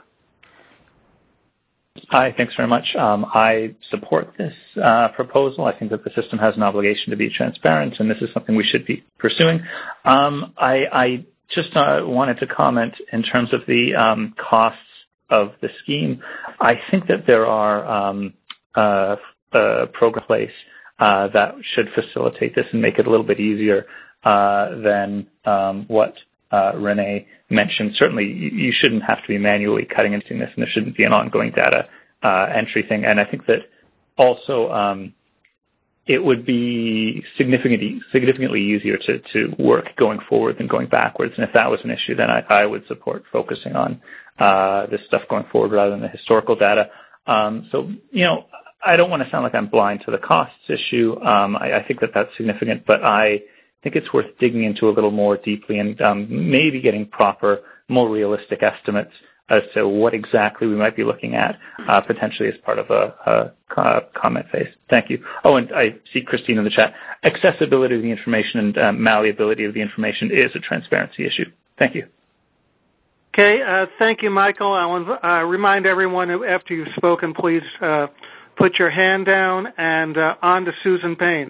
I: Hi, thanks very much. I support this proposal. I think that the system has an obligation to be transparent, and this is something we should be pursuing. I just wanted to comment in terms of the costs of the scheme. I think that there are programs in place that should facilitate this and make it a little bit easier than what Renee mentioned. Certainly, you shouldn't have to be manually cutting and doing this, and there shouldn't be an ongoing data entry thing. And I think that also it would be significantly easier to work going forward than going backwards. And if that was an issue, then I would support focusing on this stuff going forward rather than the historical data. So, I don't want to sound like I'm blind to the costs issue. I think that that's significant, but I think it's worth digging into a little more deeply and maybe getting proper, more realistic estimates as to what exactly we might be looking at potentially as part of a comment phase. Thank you. Oh, and I see Christine in the chat. Accessibility of the information and malleability of the information is a transparency issue. Thank you.
E: Okay, thank you, Michael. I want to remind everyone after you've spoken, please put your hand down, and on to Susan Payne.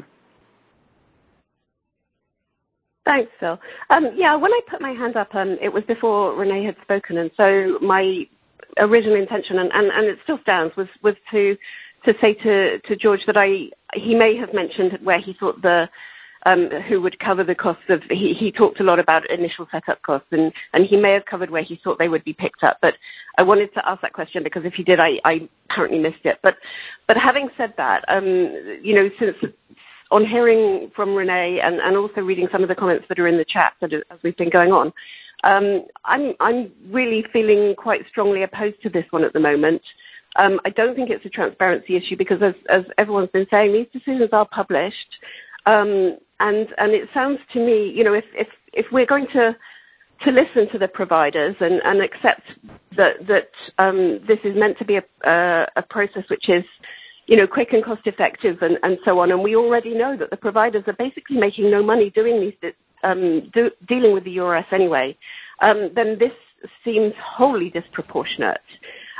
L: Thanks, Phil. When I put my hand up, it was before Renee had spoken, and so my original intention, and it still stands, was to say to George that he may have mentioned where he thought who would cover the costs of, he talked a lot about initial setup costs, and he may have covered where he thought they would be picked up, but I wanted to ask that question because if he did, I apparently missed it. But having said that, since on hearing from Renee and also reading some of the comments that are in the chat as we've been going on, I'm really feeling quite strongly opposed to this one at the moment. I don't think it's a transparency issue because, as everyone's been saying, these decisions are published. And it sounds to me, if we're going to listen to the providers and accept that this is meant to be a process which is, quick and cost effective and so on, and we already know that the providers are basically making no money doing these, dealing with the URS anyway, then this seems wholly disproportionate.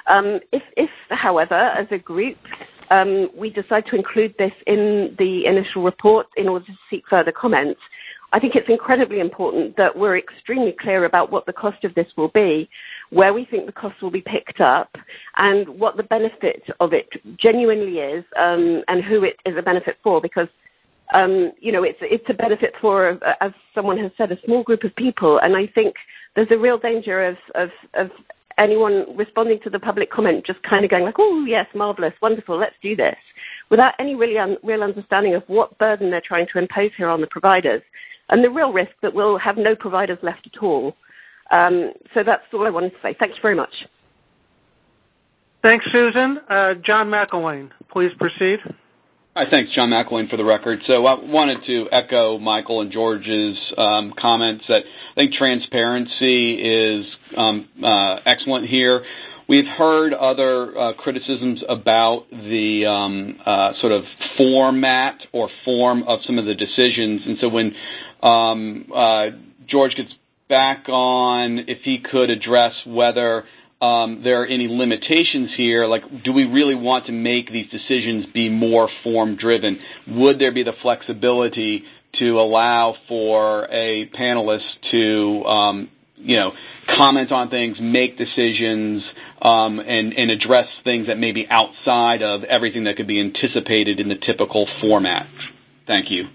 L: If, however, as a group, we decide to include this in the initial report in order to seek further comments, I think it's incredibly important that we're extremely clear about what the cost of this will be, where we think the cost will be picked up, and what the benefit of it genuinely is, and who it is a benefit for, because it's a benefit for, as someone has said, a small group of people, and I think there's a real danger of anyone responding to the public comment just kind of going like, oh, yes, marvelous, wonderful, let's do this, without any real understanding of what burden they're trying to impose here on the providers, and the real risk that we'll have no providers left at all. So that's all I wanted to say. Thank you very much.
E: Thanks, Susan. John McElwain, please proceed.
F: Hi, thanks, John McElwain, for the record. So I wanted to echo Michael and George's comments that I think transparency is excellent here. We've heard other criticisms about the sort of format or form of some of the decisions. And so when George gets back on, if he could address whether there are any limitations here, like do we really want to make these decisions be more form-driven? Would there be the flexibility to allow for a panelist to, comment on things, make decisions, and address things that may be outside of everything that could be anticipated in the typical format? Thank you.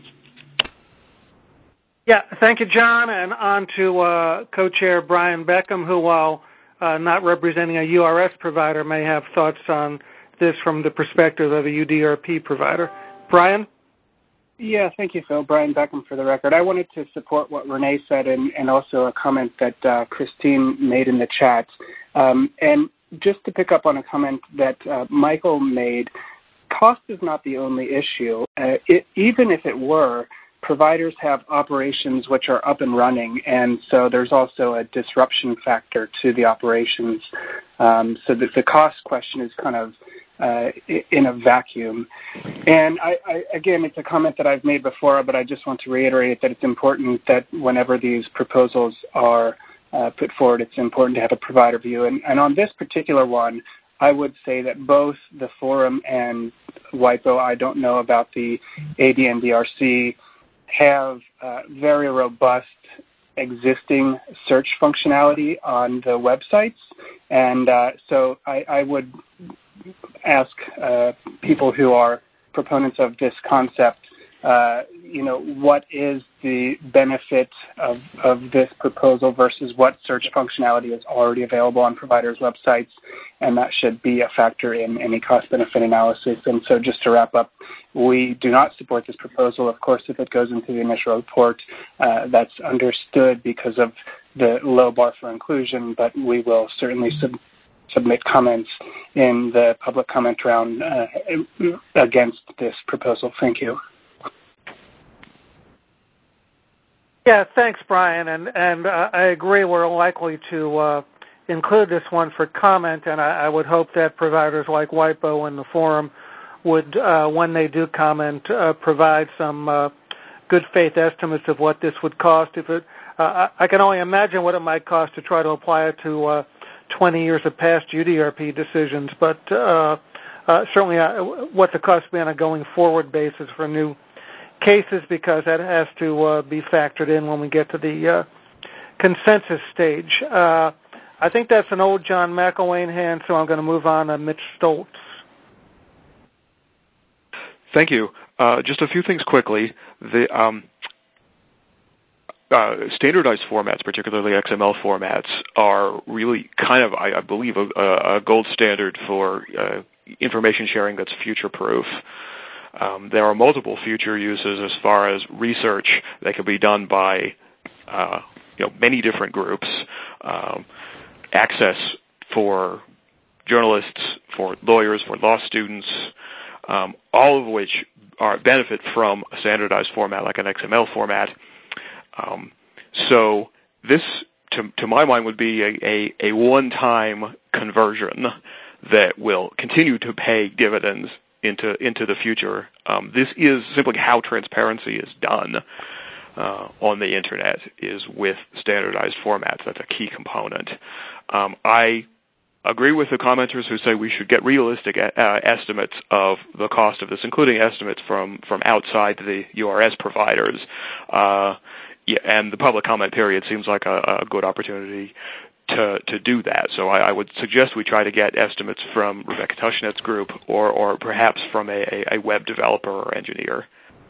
E: Yeah, thank you, John. And on to co-chair Brian Beckham, who, while not representing a URS provider, may have thoughts on this from the perspective of a UDRP provider. Brian?
M: Yeah, thank you, Phil. Brian Beckham for the record. I wanted to support what Renee said and also a comment that Christine made in the chat. And just to pick up on a comment that Michael made, cost is not the only issue. Even if it were, providers have operations which are up and running, and so there's also a disruption factor to the operations. So that the cost question is kind of in a vacuum. And again, it's a comment that I've made before, but I just want to reiterate that it's important that whenever these proposals are put forward, it's important to have a provider view. And on this particular one, I would say that both the forum and WIPO, I don't know about the ADNDRC, have very robust existing search functionality on the websites. And so I would ask people who are proponents of this concept, what is the benefit of this proposal versus what search functionality is already available on providers' websites, and that should be a factor in any cost-benefit analysis. And so just to wrap up, we do not support this proposal. Of course, if it goes into the initial report, that's understood because of the low bar for inclusion, but we will certainly submit comments in the public comment round against this proposal. Thank you.
E: Yeah, thanks, Brian. And I agree we're likely to include this one for comment, and I would hope that providers like WIPO and the forum would, when they do comment, provide some good faith estimates of what this would cost. I can only imagine what it might cost to try to apply it to 20 years of past UDRP decisions, but certainly what the cost will be on a going forward basis for new cases, because that has to be factored in when we get to the consensus stage. I think that's an old John McElwain hand, so I'm going to move on to Mitch Stoltz.
C: Thank you. Just a few things quickly. The standardized formats, particularly XML formats, are really kind of, I believe, a gold standard for information sharing that's future-proof. There are multiple future uses as far as research that can be done by many different groups, access for journalists, for lawyers, for law students, all of which benefit from a standardized format like an XML format. So this, to my mind, would be a one-time conversion that will continue to pay dividends into the future. This is simply how transparency is done on the Internet, is with standardized formats. That's a key component. I agree with the commenters who say we should get realistic estimates of the cost of this, including estimates from outside the URS providers. And the public comment period seems like a good opportunity to do that. So I would suggest we try to get estimates from Rebecca Tushnet's group or perhaps from a web developer or engineer.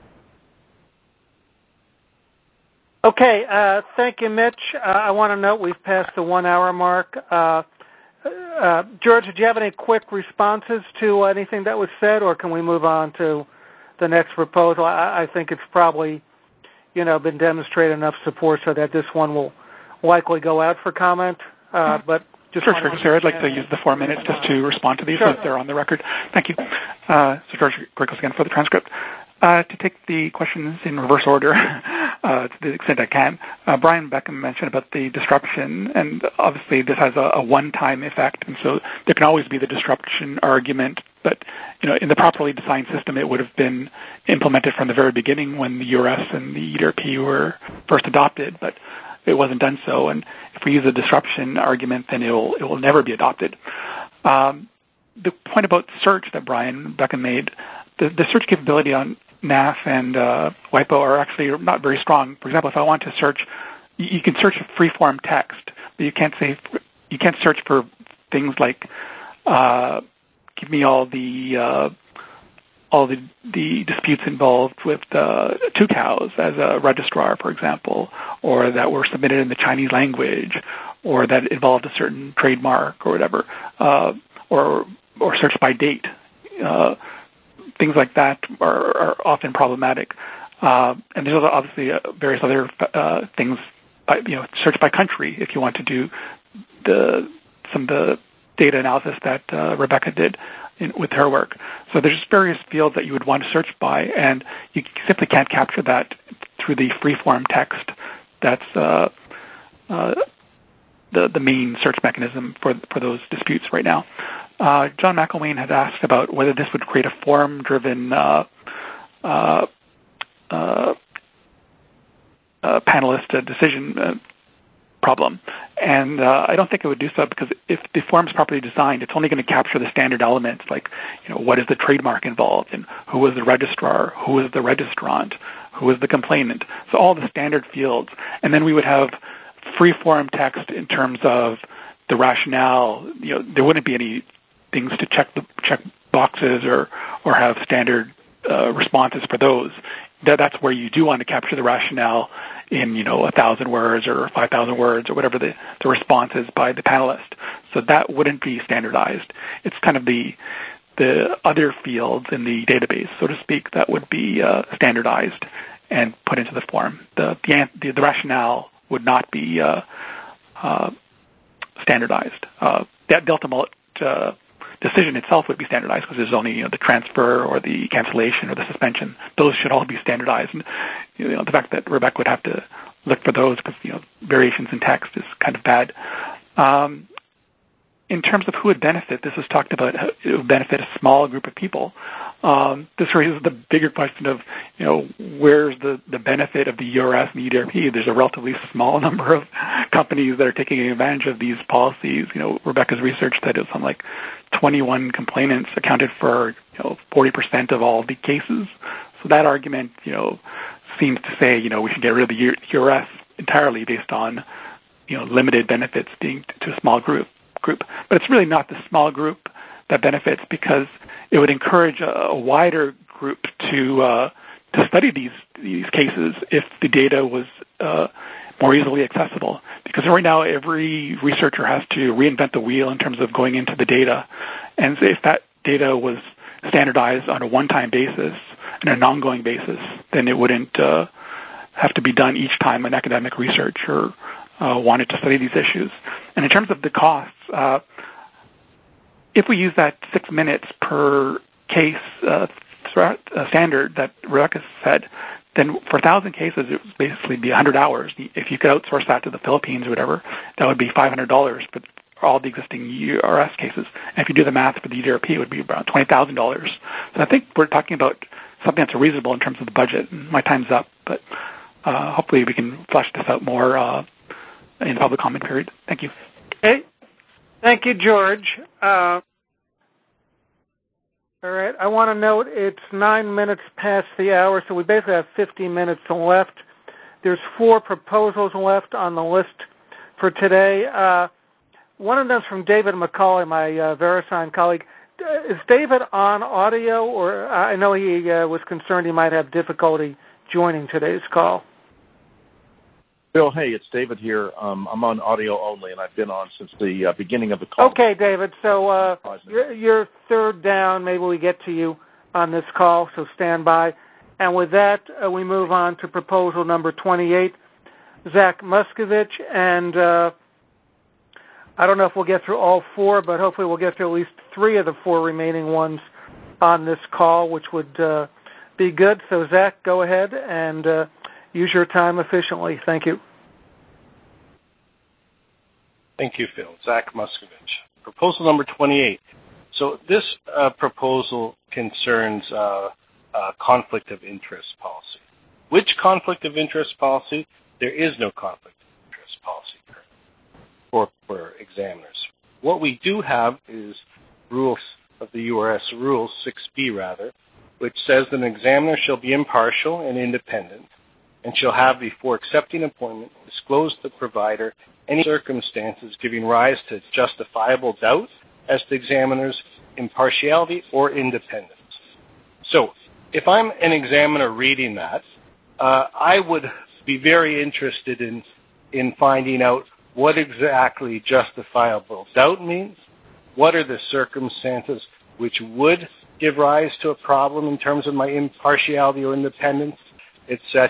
E: Okay, thank you, Mitch. I want to note we've passed the 1 hour mark. George, did you have any quick responses to anything that was said, or can we move on to the next proposal? I think it's probably, been demonstrated enough support so that this one will likely go out for comment. But just
A: sure. I'd like to use the 4 minutes just to respond to these so they're on the record. Thank you. So George Grigos again for the transcript. To take the questions in reverse order, to the extent I can, Brian Beckham mentioned about the disruption, and obviously this has a one-time effect, and so there can always be the disruption argument, but in the properly designed system, it would have been implemented from the very beginning when the URS and the EDRP were first adopted, but it wasn't done so, and if we use a disruption argument, then it will never be adopted. The point about search that Brian Beckham made, the search capability on NAF and WIPO are actually not very strong. For example, if I want to search, you can search free-form text, but you can't search for things like give me all the disputes involved with Tucows as a registrar, for example, or that were submitted in the Chinese language, or that involved a certain trademark or whatever, or search by date. Things like that are often problematic. And there's obviously various other things, search by country if you want to do some of the data analysis that Rebecca did with her work. So there's various fields that you would want to search by, and you simply can't capture that through the free-form text. That's the main search mechanism for those disputes right now. John McElwain had asked about whether this would create a form-driven panelist decision problem. And I don't think it would do so, because if the form is properly designed, it's only going to capture the standard elements, like what is the trademark involved, and who was the registrar, who was the registrant, who was the complainant. So all the standard fields. And then we would have free-form text in terms of the rationale. There wouldn't be any things to check boxes or have standard responses for those. That's where you do want to capture the rationale in 1,000 words or 5,000 words or whatever the response is by the panelist. So that wouldn't be standardized. It's kind of the other fields in the database, so to speak, that would be standardized and put into the form. The rationale would not be standardized. That ultimate decision itself would be standardized, because there's only the transfer or the cancellation or the suspension. Those should all be standardized. And the fact that Rebecca would have to look for those because variations in text is kind of bad. In terms of who would benefit, this was talked about. It would benefit a small group of people. This raises the bigger question of, where's the benefit of the URS and the EDRP? There's a relatively small number of companies that are taking advantage of these policies. Rebecca's research said it was something like 21 complainants accounted for 40% of all the cases. So that argument, seems to say, we should get rid of the URS entirely based on, limited benefits being to a small group. But it's really not the small group that benefits, because it would encourage a wider group to study these cases if the data was more easily accessible. Because right now, every researcher has to reinvent the wheel in terms of going into the data. And if that data was standardized on a one-time basis and an ongoing basis, then it wouldn't have to be done each time an academic researcher wanted to study these issues. And in terms of the costs, if we use that 6 minutes per case standard that Rebecca said, then for 1,000 cases, it would basically be 100 hours. If you could outsource that to the Philippines or whatever, that would be $500 for all the existing URS cases. And if you do the math for the EDRP, it would be about $20,000. So I think we're talking about something that's reasonable in terms of the budget. My time's up, but hopefully we can flesh this out more in the public comment period. Thank you.
E: Okay. Thank you, George. All right, I want to note it's 9 minutes past the hour, so we basically have 15 minutes left. There's 4 proposals left on the list for today. One of them is from David McCauley, my VeriSign colleague. Is David on audio, or I know he was concerned he might have difficulty joining today's call?
N: Phil, hey, it's David here. I'm on audio only, and I've been on since the beginning of the call.
E: Okay, David, so you're third down. Maybe we get to you on this call, so stand by. And with that, we move on to proposal number 28, Zach Muscovich, and I don't know if we'll get through all 4, but hopefully we'll get through at least 3 of the 4 remaining ones on this call, which would be good. So, Zach, go ahead and use your time efficiently. Thank you.
G: Thank you, Phil. Zach Muscovich. Proposal number 28. So this proposal concerns conflict of interest policy. Which conflict of interest policy? There is no conflict of interest policy for examiners. What we do have is rules of the URS rules, 6B rather, which says that an examiner shall be impartial and independent and shall have, before accepting appointment, disclosed to the provider any circumstances giving rise to justifiable doubt as to the examiner's impartiality or independence. So, if I'm an examiner reading that, I would be very interested in finding out what exactly justifiable doubt means, what are the circumstances which would give rise to a problem in terms of my impartiality or independence, etc.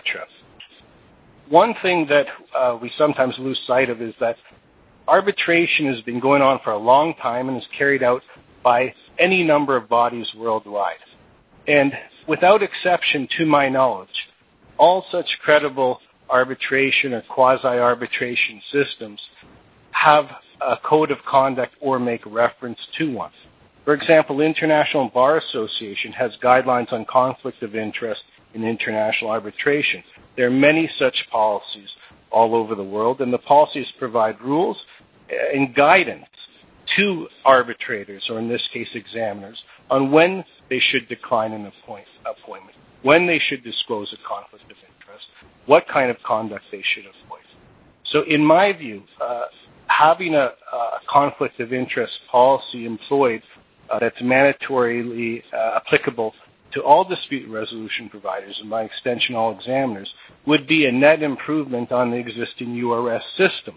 G: One thing that we sometimes lose sight of is that arbitration has been going on for a long time and is carried out by any number of bodies worldwide. And without exception, to my knowledge, all such credible arbitration or quasi-arbitration systems have a code of conduct or make reference to one. For example, the International Bar Association has guidelines on conflict of interest in international arbitration. There are many such policies all over the world, and the policies provide rules and guidance to arbitrators, or in this case examiners, on when they should decline an appointment, when they should disclose a conflict of interest, what kind of conduct they should avoid. So in my view, having a conflict of interest policy employed that's mandatorily applicable to all dispute resolution providers, and by extension all examiners, would be a net improvement on the existing URS system.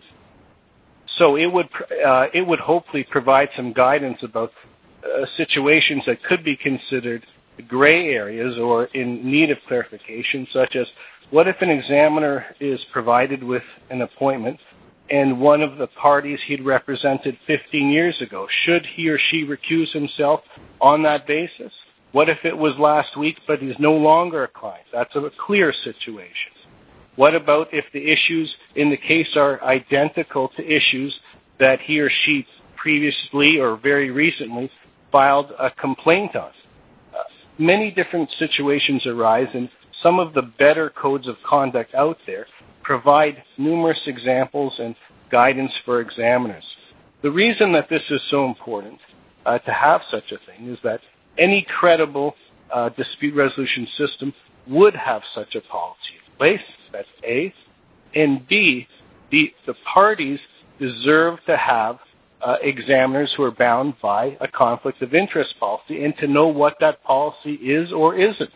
G: So it would hopefully provide some guidance about situations that could be considered gray areas or in need of clarification, such as what if an examiner is provided with an appointment and one of the parties he'd represented 15 years ago? Should he or she recuse himself on that basis? What if it was last week but he's no longer a client? That's a clear situation. What about if the issues in the case are identical to issues that he or she previously or very recently filed a complaint on? Many different situations arise, and some of the better codes of conduct out there provide numerous examples and guidance for examiners. The reason that this is so important to have such a thing is that any credible dispute resolution system would have such a policy in place. That's A. And B, the parties deserve to have examiners who are bound by a conflict of interest policy and to know what that policy is or isn't.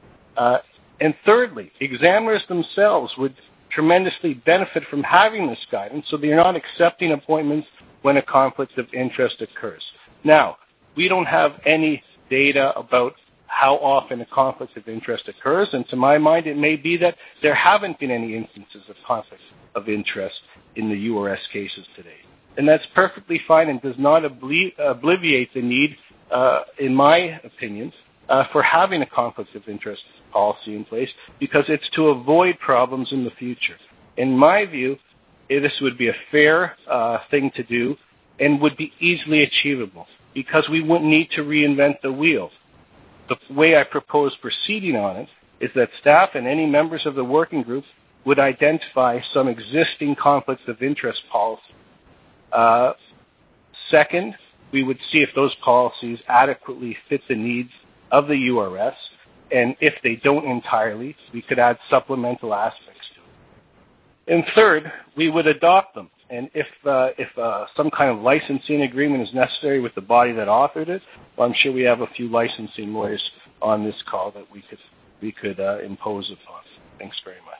G: And thirdly, examiners themselves would tremendously benefit from having this guidance so they're not accepting appointments when a conflict of interest occurs. Now, we don't have any data about how often a conflict of interest occurs, and to my mind it may be that there haven't been any instances of conflict of interest in the URS cases today. And that's perfectly fine and does not obviate the need, in my opinion, for having a conflict of interest policy in place, because it's to avoid problems in the future. In my view, this would be a fair thing to do and would be easily achievable because we wouldn't need to reinvent the wheel. The way I propose proceeding on it is that staff and any members of the working group would identify some existing conflicts of interest policy, Second, we would see if those policies adequately fit the needs of the URS, and if they don't entirely, we could add supplemental aspects to it. And third, we would adopt them. And if some kind of licensing agreement is necessary with the body that authored it, well, I'm sure we have a few licensing lawyers on this call that we could impose upon. Thanks very much.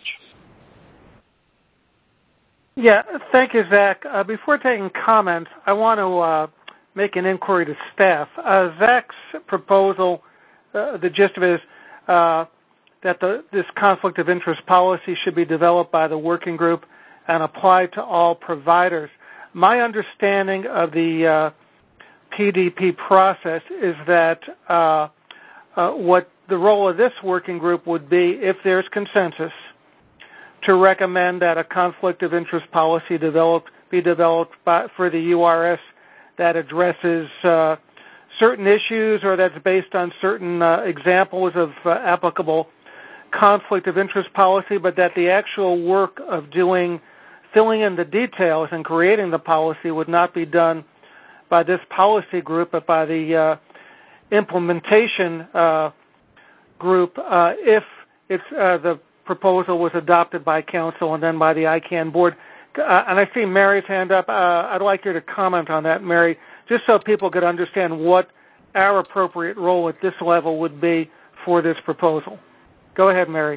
E: Yeah, thank you, Zach. Before taking comments, I want to make an inquiry to staff. Zach's proposal, the gist of it is that this conflict of interest policy should be developed by the working group and applied to all providers. My understanding of the PDP process is that what the role of this working group would be, if there's consensus, to recommend that a conflict of interest policy be developed for the URS that addresses certain issues or that's based on certain examples of applicable conflict of interest policy, but that the actual work of filling in the details and creating the policy would not be done by this policy group, but by the implementation group if the proposal was adopted by council and then by the ICANN board. And I see Mary's hand up. I'd like you to comment on that, Mary, just so people could understand what our appropriate role at this level would be for this proposal. Go ahead, Mary.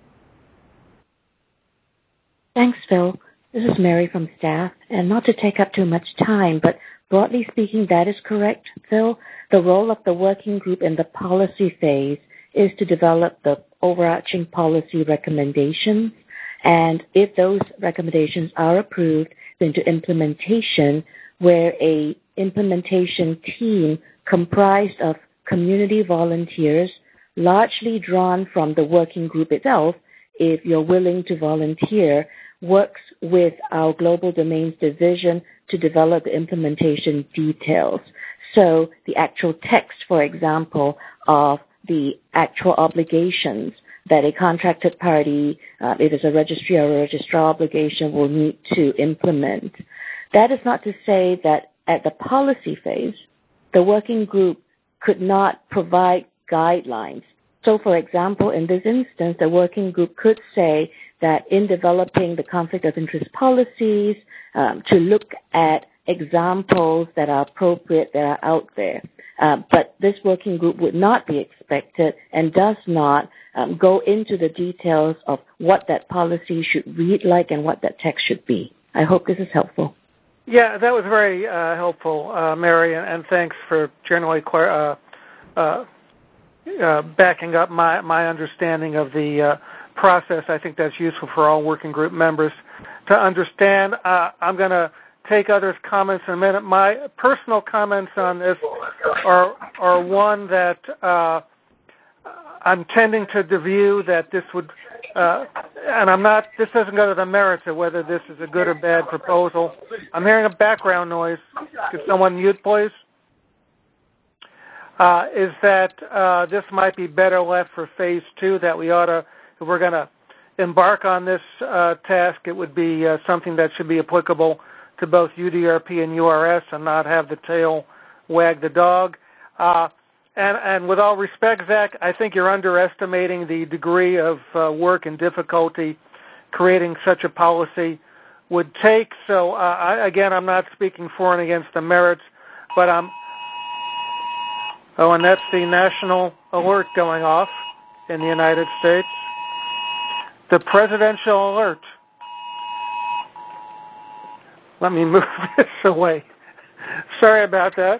O: Thanks, Phil. This is Mary from staff, and not to take up too much time, but broadly speaking, that is correct, Phil. The role of the working group in the policy phase is to develop the overarching policy recommendations, and if those recommendations are approved, then to implementation, where a implementation team comprised of community volunteers, largely drawn from the working group itself, if you're willing to volunteer, works with our Global Domains Division to develop the implementation details. So the actual text, for example, of the actual obligations that a contracted party, if it's a registry or a registrar obligation, will need to implement. That is not to say that at the policy phase, the working group could not provide guidelines. So, for example, in this instance, the working group could say that in developing the conflict of interest policies, to look at examples that are appropriate that are out there. But this working group would not be expected and does not go into the details of what that policy should read like and what that text should be. I hope this is helpful.
E: Yeah, that was very helpful, Mary, and thanks for generally backing up my understanding of the process. I think that's useful for all working group members to understand. I'm going to take others' comments in a minute. My personal comments on this are one that I'm tending to the view that this would, and this doesn't go to the merits of whether this is a good or bad proposal. I'm hearing a background noise. Could someone mute, please? Is that this might be better left for phase 2, that we ought to, if we're going to embark on this task, it would be something that should be applicable to both UDRP and URS and not have the tail wag the dog. And with all respect, Zach, I think you're underestimating the degree of work and difficulty creating such a policy would take. So, again, I'm not speaking for and against the merits, but and that's the national alert going off in the United States. The presidential alert. Let me move this away. Sorry about that.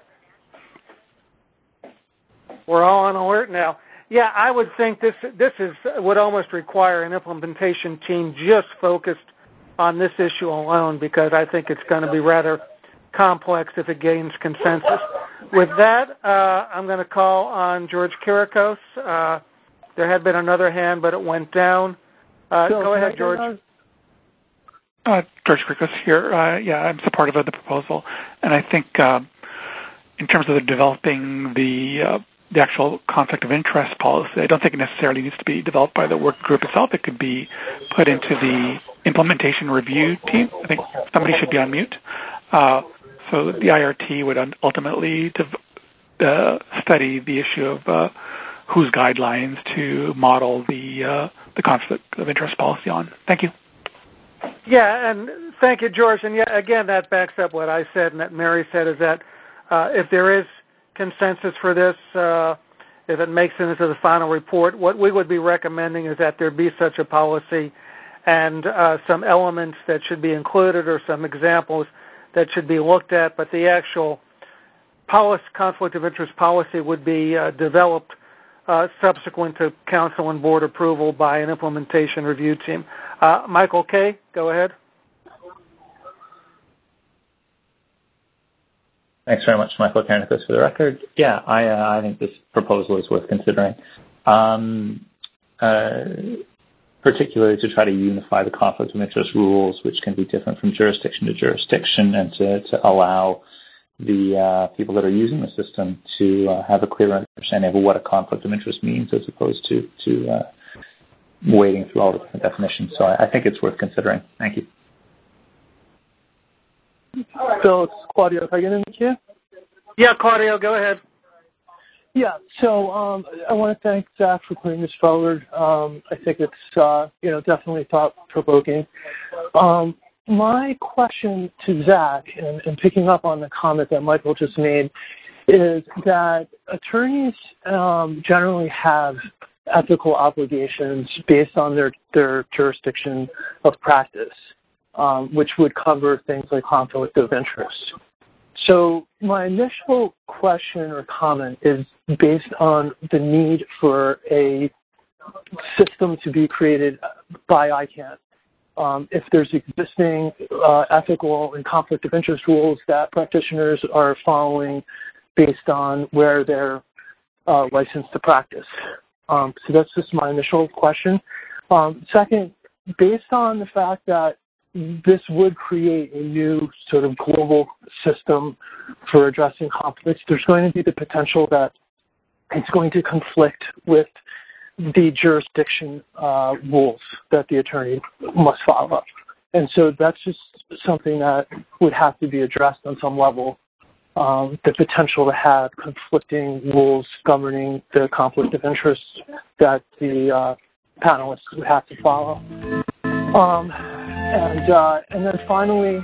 E: We're all on alert now. Yeah, I would think this would almost require an implementation team just focused on this issue alone, because I think it's going to be rather complex if it gains consensus. With that, I'm going to call on George Kirikos. There had been another hand, but it went down. Go ahead, George.
A: George Kirikos here. I'm supportive of the proposal, and I think in terms of developing the actual conflict of interest policy, I don't think it necessarily needs to be developed by the work group itself. It could be put into the implementation review team. I think somebody should be on mute. So the IRT would ultimately study the issue of whose guidelines to model the conflict of interest policy on. Thank you.
E: Yeah, and thank you, George. And yeah, again, that backs up what I said and that Mary said, is that if there is consensus for this, if it makes it into the final report, what we would be recommending is that there be such a policy and some elements that should be included or some examples that should be looked at, but the actual conflict of interest policy would be developed subsequent to council and board approval by an implementation review team. Michael Kay, go ahead.
I: Thanks very much, Michael Karnikas, for the record. Yeah, I think this proposal is worth considering, particularly to try to unify the conflict of interest rules, which can be different from jurisdiction to jurisdiction, and to allow the people that are using the system to have a clearer understanding of what a conflict of interest means, as opposed to wading through all the different definitions. So I think it's worth considering. Thank you.
P: Bill, it's Claudio. If I get in the queue?
E: Yeah, Claudio, go ahead.
P: Yeah, so I want to thank Zach for putting this forward. I think it's definitely thought-provoking. My question to Zach, and picking up on the comment that Michael just made, is that attorneys generally have ethical obligations based on their jurisdiction of practice, which would cover things like conflict of interest. So my initial question or comment is based on the need for a system to be created by ICANN. If there's existing ethical and conflict of interest rules that practitioners are following based on where they're licensed to practice. So that's just my initial question. Second, based on the fact that this would create a new sort of global system for addressing conflicts, there's going to be the potential that it's going to conflict with the jurisdiction rules that the attorney must follow. And so that's just something that would have to be addressed on some level, the potential to have conflicting rules governing the conflict of interest that the panelists would have to follow. And then finally,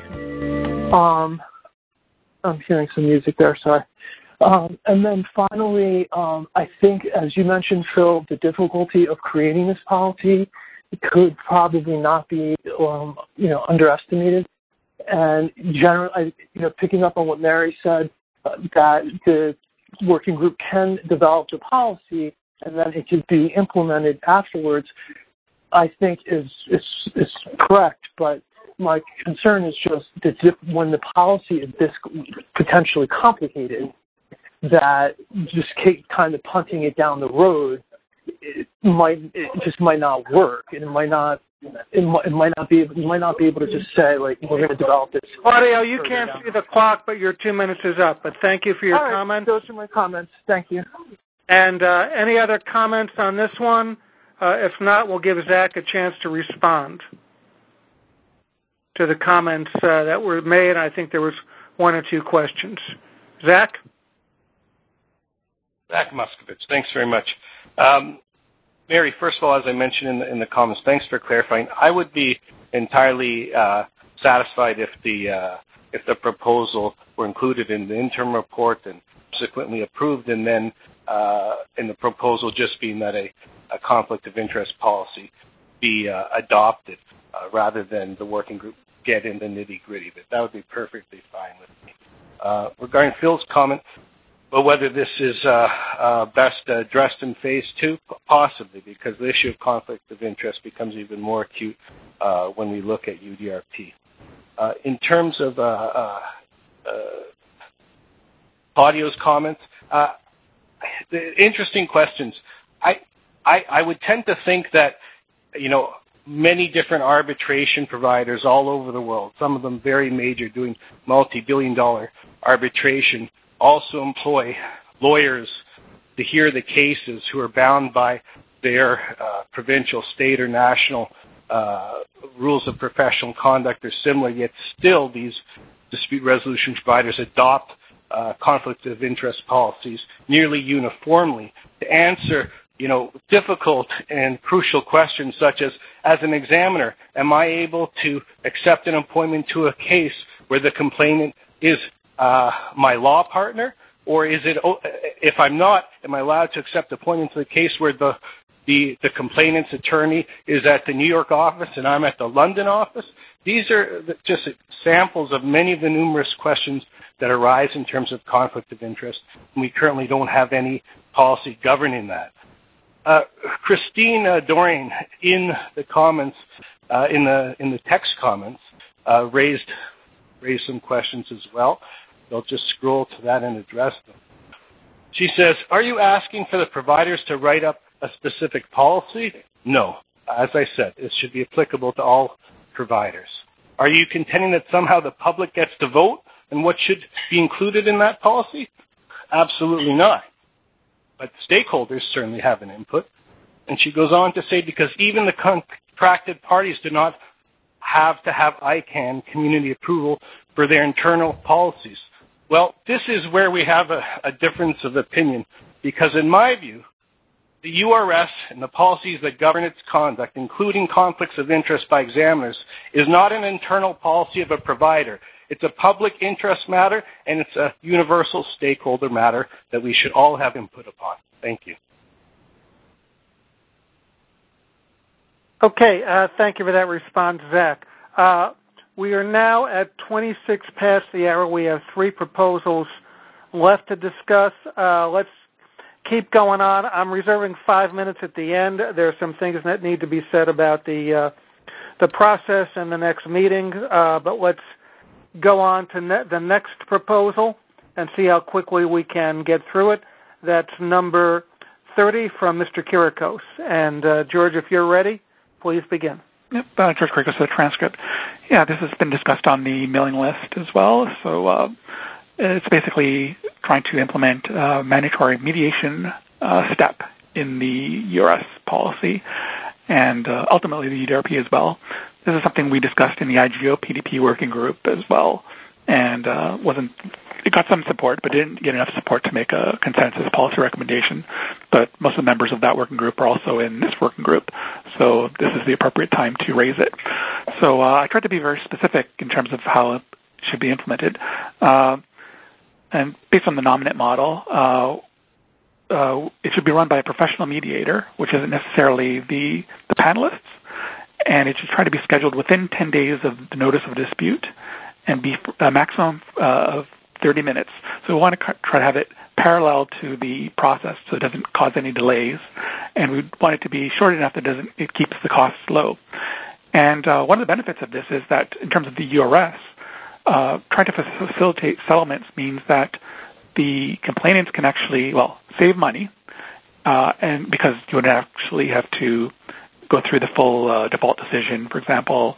P: I'm hearing some music there, sorry. And then finally, I think, as you mentioned, Phil, the difficulty of creating this policy could probably not be, underestimated. And generally, picking up on what Mary said, that the working group can develop the policy and then it could be implemented afterwards, I think is correct. But my concern is just that when the policy is this potentially complicated, that just kind of punting it down the road, it just might not work, and you might not be able to just say, like, we're going to develop this.
E: Claudio, you can't see the clock, but your 2 minutes is up. But thank you for your comments.
P: Those are my comments. Thank you.
E: And any other comments on this one? If not, we'll give Zach a chance to respond to the comments that were made. I think there was one or two questions. Zach?
G: Zach Muskovich, thanks very much. Mary, first of all, as I mentioned in the comments, thanks for clarifying. I would be entirely satisfied if the proposal were included in the interim report and subsequently approved, and then in the proposal just being that a conflict of interest policy be adopted rather than the working group get in the nitty-gritty. But that would be perfectly fine with me. Regarding Phil's comment, but whether this is best addressed in phase 2, possibly, because the issue of conflict of interest becomes even more acute when we look at UDRP. In terms of Claudio's comments, interesting questions. I would tend to think that, many different arbitration providers all over the world, some of them very major, doing multi-billion-dollar arbitration, also employ lawyers to hear the cases who are bound by their provincial, state, or national rules of professional conduct or similar, yet still these dispute resolution providers adopt conflict of interest policies nearly uniformly to answer, difficult and crucial questions such as an examiner, am I able to accept an appointment to a case where the complainant is my law partner? Or is it, if I'm not, am I allowed to accept appointment to the case where the complainant's attorney is at the New York office and I'm at the London office? These are just samples of many of the numerous questions that arise in terms of conflict of interest. And we currently don't have any policy governing that. Christine Dorian, in the comments, in the text comments, raised some questions as well. I'll just scroll to that and address them. She says, are you asking for the providers to write up a specific policy? No. As I said, it should be applicable to all providers. Are you contending that somehow the public gets to vote on what should be included in that policy? Absolutely not. But stakeholders certainly have an input. And she goes on to say, because even the contracted parties do not have to have ICANN community approval for their internal policies. Well, this is where we have a difference of opinion, because in my view, the URS and the policies that govern its conduct, including conflicts of interest by examiners, is not an internal policy of a provider. It's a public interest matter, and it's a universal stakeholder matter that we should all have input upon. Thank you.
E: Okay, thank you for that response, Zach. We are now at 26 past the hour. We have 3 proposals left to discuss. Let's keep going on. I'm reserving 5 minutes at the end. There are some things that need to be said about the process and the next meeting, but let's go on to the next proposal and see how quickly we can get through it. That's number 30 from Mr. Kirikos. And George, if you're ready, please begin.
A: Yep, George Kirikos, the transcript. Yeah, this has been discussed on the mailing list as well. So it's basically trying to implement a mandatory mediation step in the URS policy and ultimately the UDRP as well. This is something we discussed in the IGO PDP working group as well, and it got some support, but didn't get enough support to make a consensus policy recommendation. But most of the members of that working group are also in this working group, so this is the appropriate time to raise it. So I tried to be very specific in terms of how it should be implemented. And based on the nominate model, it should be run by a professional mediator, which isn't necessarily the panelists, and it should try to be scheduled within 10 days of the notice of a dispute and be a maximum of 30 minutes. So we want to try to have it parallel to the process so it doesn't cause any delays, and we want it to be short enough that it keeps the costs low. And one of the benefits of this is that in terms of the URS, trying to facilitate settlements means that the complainants can actually, save money, and because you would actually have to go through the full default decision, for example,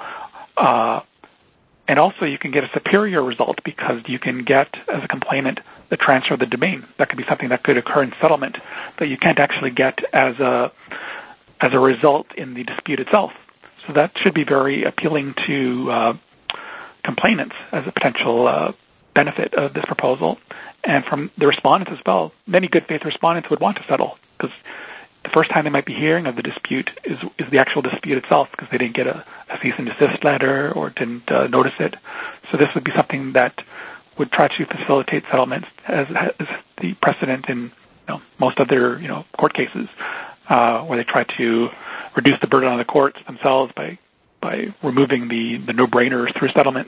A: and also you can get a superior result because you can get, as a complainant, the transfer of the domain. That could be something that could occur in settlement that you can't actually get as a result in the dispute itself. So that should be very appealing to complainants as a potential benefit of this proposal. And from the respondents as well, many good faith respondents would want to settle because the first time they might be hearing of the dispute is the actual dispute itself because they didn't get a cease and desist letter or didn't notice it. So this would be something that would try to facilitate settlements as the precedent in most other court cases where they try to reduce the burden on the courts themselves by removing the no-brainers through settlements.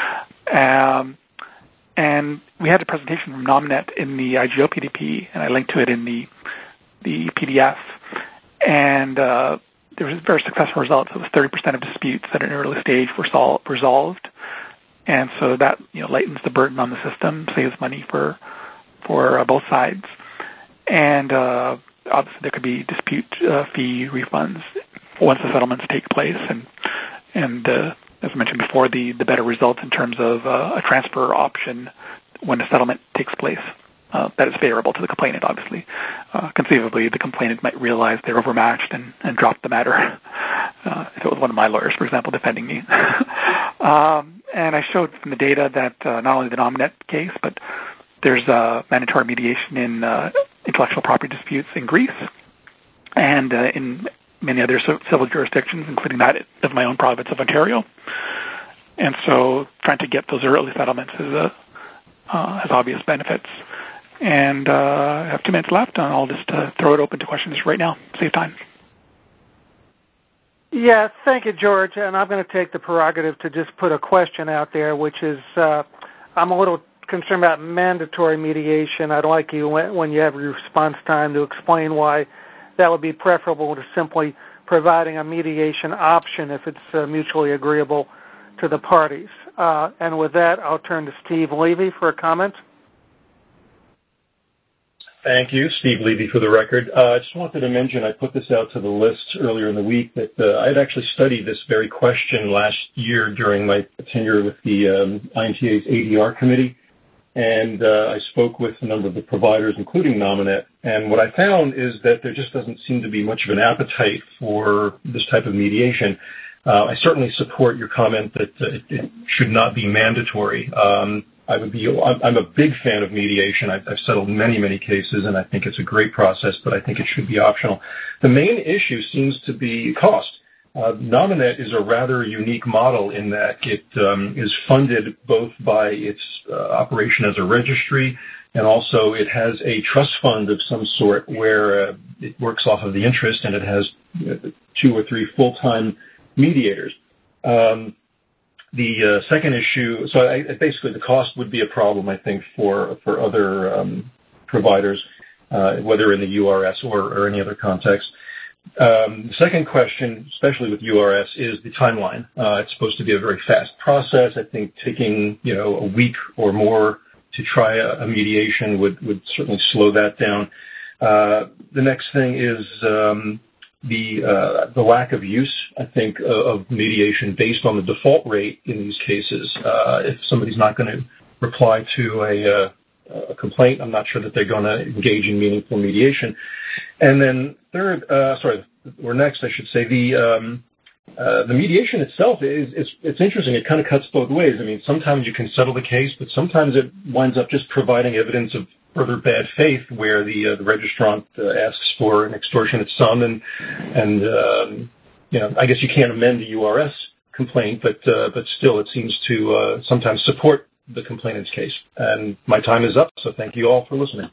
A: And we had a presentation from Nominet in the IGO PDP, and I linked to it in the PDF. And there was very successful results. It was 30% of disputes at an early stage were resolved. And so that lightens the burden on the system, saves money for both sides. And obviously there could be dispute fee refunds once the settlements take place. And as I mentioned before, the better results in terms of a transfer option when a settlement takes place. That is favorable to the complainant, obviously. Conceivably, the complainant might realize they're overmatched and drop the matter if it was one of my lawyers, for example, defending me. and I showed from the data that not only the Nominet case, but there's mandatory mediation in intellectual property disputes in Greece and in many other civil jurisdictions, including that of my own province of Ontario. And so trying to get those early settlements has obvious benefits. And I have 2 minutes left, and I'll just throw it open to questions right now. Save time.
E: Yeah, thank you, George. And I'm going to take the prerogative to just put a question out there, which is I'm a little concerned about mandatory mediation. I'd like you, when you have your response time, to explain why that would be preferable to simply providing a mediation option if it's mutually agreeable to the parties. And with that, I'll turn to Steve Levy for a comment.
Q: Thank you, Steve Levy, for the record. I just wanted to mention, I put this out to the list earlier in the week, that I had actually studied this very question last year during my tenure with the INTA's ADR committee, and I spoke with a number of the providers, including Nominet, and what I found is that there just doesn't seem to be much of an appetite for this type of mediation. I certainly support your comment that it should not be mandatory. I'm a big fan of mediation. I've settled many, many cases, and I think it's a great process, but I think it should be optional. The main issue seems to be cost. Nominet is a rather unique model in that it is funded both by its operation as a registry, and also it has a trust fund of some sort where it works off of the interest, and it has 2 or 3 full-time mediators. The second issue, so basically the cost would be a problem, I think, for other providers, whether in the URS or any other context. The second question, especially with URS, is the timeline. It's supposed to be a very fast process. I think taking a week or more to try a mediation would certainly slow that down. The next thing is the lack of use, I think, of mediation based on the default rate in these cases. If somebody's not going to reply to a complaint, I'm not sure that they're going to engage in meaningful mediation. And then next, I should say, the mediation itself it's interesting. It kind of cuts both ways. I mean, sometimes you can settle the case, but sometimes it winds up just providing evidence of further bad faith, where the registrant asks for an extortionate sum, and I guess you can't amend the URS complaint, but still, it seems to sometimes support the complainant's case. And my time is up, so thank you all for listening.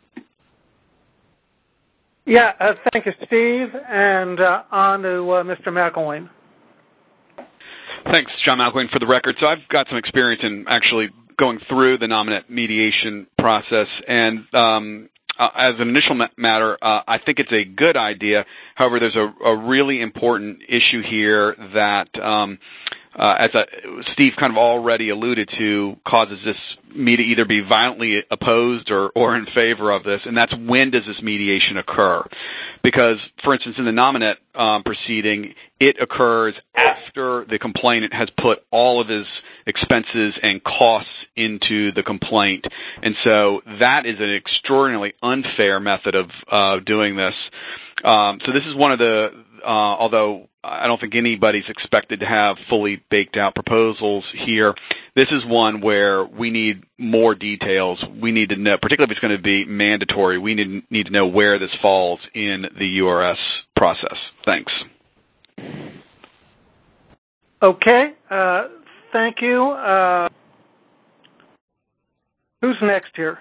E: Yeah, thank you, Steve, and on to Mr. McElwain.
F: Thanks, John McElwain, for the record. So I've got some experience in actually going through the Nominet mediation process, and as an initial matter, I think it's a good idea. However, there's a really important issue here that, as Steve kind of already alluded to, causes me to either be violently opposed or in favor of this, and that's when does this mediation occur? Because, for instance, in the Nominet proceeding, it occurs after the complainant has put all of his expenses and costs into the complaint. And so that is an extraordinarily unfair method of doing this. So this is one of the, although I don't think anybody's expected to have fully baked out proposals here, this is one where we need more details. We need to know, particularly if it's going to be mandatory, we need to know where this falls in the URS process. Thanks.
E: Okay, thank you. Who's next here?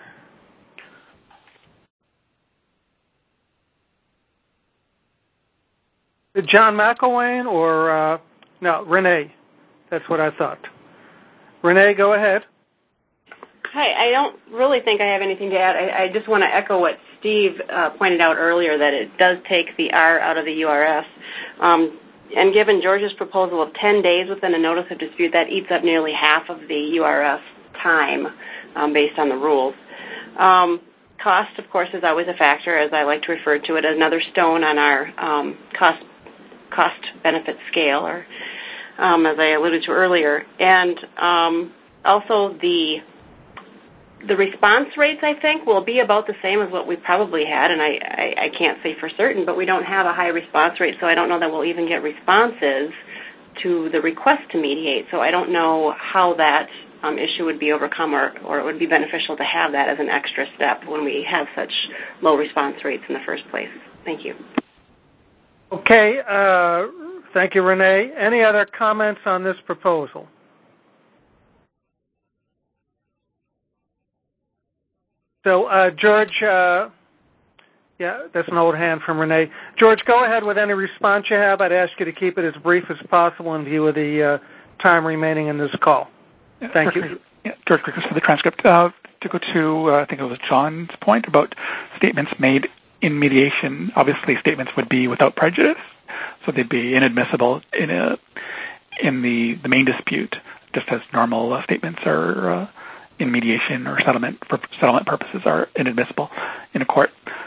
E: John McElwain or, no, Renee. That's what I thought. Renee, go ahead.
J: Hi, I don't really think I have anything to add. I just want to echo what Steve pointed out earlier, that it does take the R out of the URS. And given George's proposal of 10 days within a notice of dispute, that eats up nearly half of the URS time based on the rules. Cost, of course, is always a factor, as I like to refer to it, another stone on our cost-benefit scale, or as I alluded to earlier. And also the response rates, I think, will be about the same as what we probably had, and I can't say for certain, but we don't have a high response rate, so I don't know that we'll even get responses to the request to mediate. So I don't know how that issue would be overcome, or it would be beneficial to have that as an extra step when we have such low response rates in the first place. Thank you.
E: Okay. Thank you, Renee. Any other comments on this proposal? So, George, that's an old hand from Renee. George, go ahead with any response you have. I'd ask you to keep it as brief as possible in view of the time remaining in this call. Thank you.
A: George Griffiths for the transcript. To go to, I think it was John's point about statements made in mediation. Obviously, statements would be without prejudice, so they'd be inadmissible in the main dispute, just as normal statements are in mediation or settlement for settlement purposes are inadmissible in a court.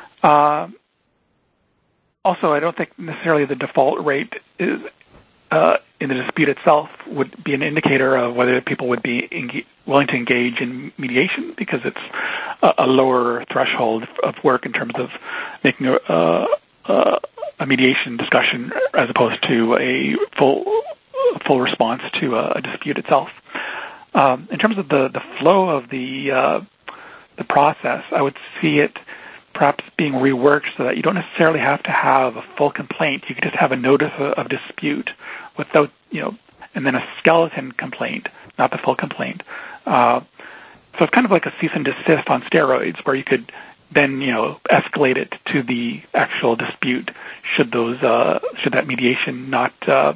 A: Also, I don't think necessarily the default rate is in the dispute itself would be an indicator of whether people would be willing to engage in mediation, because it's a lower threshold of work in terms of making a mediation discussion as opposed to a full response to a dispute itself. In terms of the flow of the process, I would see it perhaps being reworked so that you don't necessarily have to have a full complaint. You could just have a notice of dispute without, and then a skeleton complaint, not the full complaint. So it's kind of like a cease and desist on steroids, where you could then, escalate it to the actual dispute should that mediation not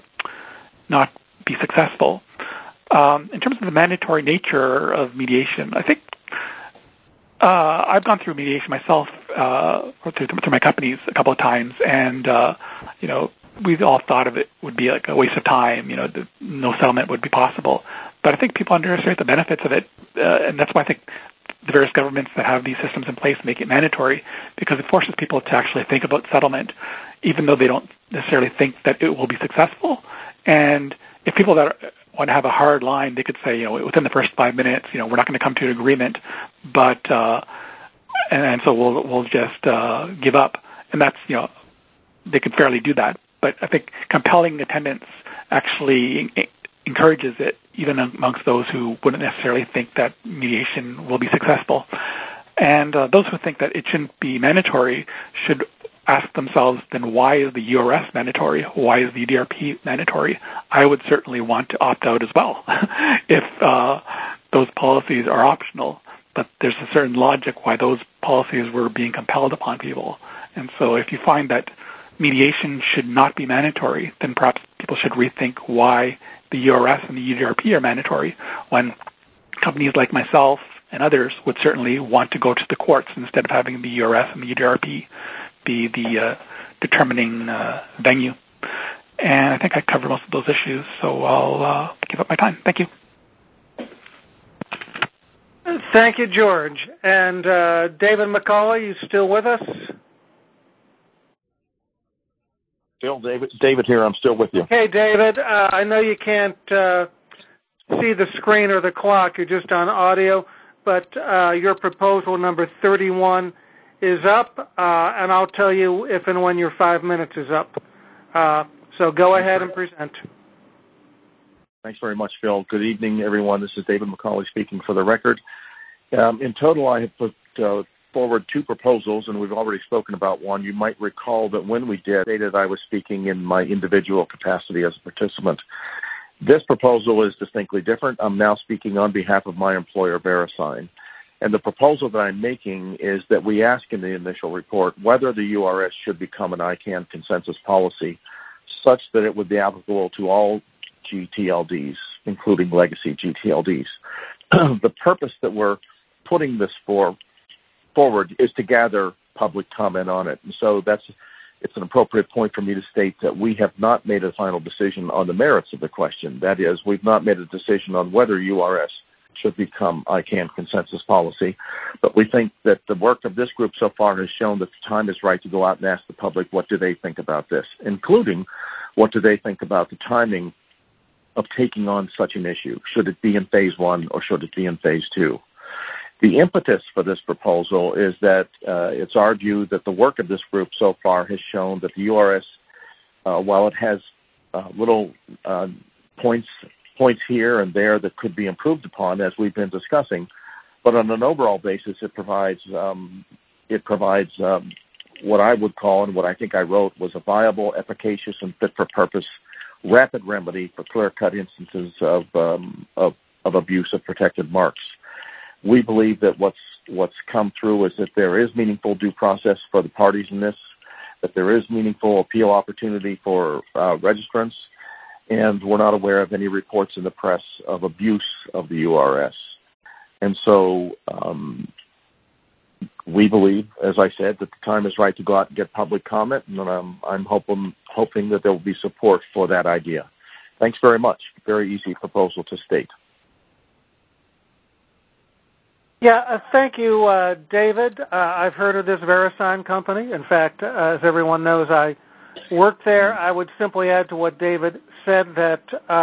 A: be successful. In terms of the mandatory nature of mediation, I think I've gone through mediation myself through my companies a couple of times, and we've all thought of it would be like a waste of time. No settlement would be possible. But I think people underestimate the benefits of it, and that's why I think the various governments that have these systems in place make it mandatory, because it forces people to actually think about settlement, even though they don't necessarily think that it will be successful. And if people that want to have a hard line, they could say, within the first 5 minutes, we're not going to come to an agreement, but and so we'll just give up, and that's they could fairly do that. But I think compelling attendance actually encourages it, even amongst those who wouldn't necessarily think that mediation will be successful. And those who think that it shouldn't be mandatory should ask themselves, then why is the URS mandatory? Why is the DRP mandatory? I would certainly want to opt out as well if those policies are optional. But there's a certain logic why those policies were being compelled upon people. And so if you find that mediation should not be mandatory, then perhaps people should rethink why the URS and the UDRP are mandatory, when companies like myself and others would certainly want to go to the courts instead of having the URS and the UDRP be the determining venue. And I think I covered most of those issues, so I'll give up my time. Thank you.
E: Thank you, George. And David McCullough, you still with us?
N: Still, David here. I'm still with you.
E: Okay, David. I know you can't see the screen or the clock. You're just on audio. But your proposal number 31 is up, and I'll tell you if and when your 5 minutes is up. So go ahead and present.
N: Thanks very much, Phil. Good evening, everyone. This is David McCauley speaking for the record. In total, I have put forward two proposals, and we've already spoken about one. You might recall that when we did, stated I was speaking in my individual capacity as a participant. This proposal is distinctly different. I'm now speaking on behalf of my employer, VeriSign. And the proposal that I'm making is that we ask in the initial report whether the URS should become an ICANN consensus policy such that it would be applicable to all GTLDs, including legacy GTLDs. The purpose that we're putting this forward is to gather public comment on it. And so it's an appropriate point for me to state that we have not made a final decision on the merits of the question. That is, we've not made a decision on whether URS should become ICANN consensus policy, but we think that the work of this group so far has shown that the time is right to go out and ask the public what do they think about this, including what do they think about the timing of taking on such an issue. Should it be in phase 1 or should it be in phase 2? The impetus for this proposal is that it's our view that the work of this group so far has shown that the URS, while it has little points here and there that could be improved upon, as we've been discussing. But on an overall basis, it provides what I would call, and what I think I wrote, was a viable, efficacious, and fit-for-purpose rapid remedy for clear-cut instances of abuse of protected marks. We believe that what's come through is that there is meaningful due process for the parties in this, that there is meaningful appeal opportunity for registrants, and we're not aware of any reports in the press of abuse of the URS. And so we believe, as I said, that the time is right to go out and get public comment, and I'm hoping that there will be support for that idea. Thanks very much. Very easy proposal to state.
E: Yeah, thank you, David. I've heard of this VeriSign company. In fact, as everyone knows, I work there. I would simply add to what David said that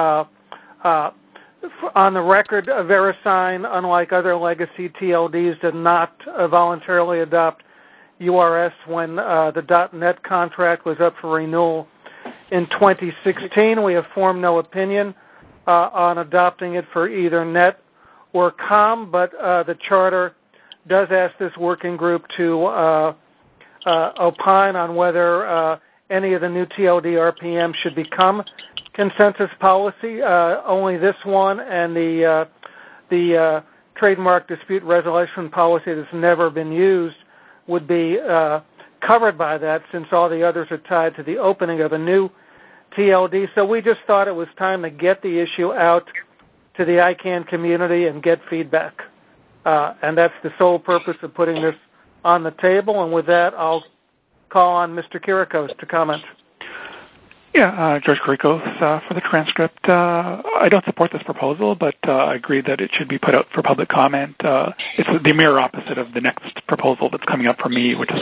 E: on the record, VeriSign, unlike other legacy TLDs, did not voluntarily adopt URS when the .NET contract was up for renewal in 2016. We have formed no opinion on adopting it for either .NET or COM, but the charter does ask this working group to opine on whether any of the new TLD RPM should become consensus policy. Only this one and the trademark dispute resolution policy that's never been used would be covered by that, since all the others are tied to the opening of a new TLD. So we just thought it was time to get the issue out to the ICANN community and get feedback. And that's the sole purpose of putting this on the table. And with that, I'll call on Mr. Kirikos to comment.
A: Yeah, George Kirikos for the transcript. I don't support this proposal, but I agree that it should be put out for public comment. It's the mirror opposite of the next proposal that's coming up for me, which is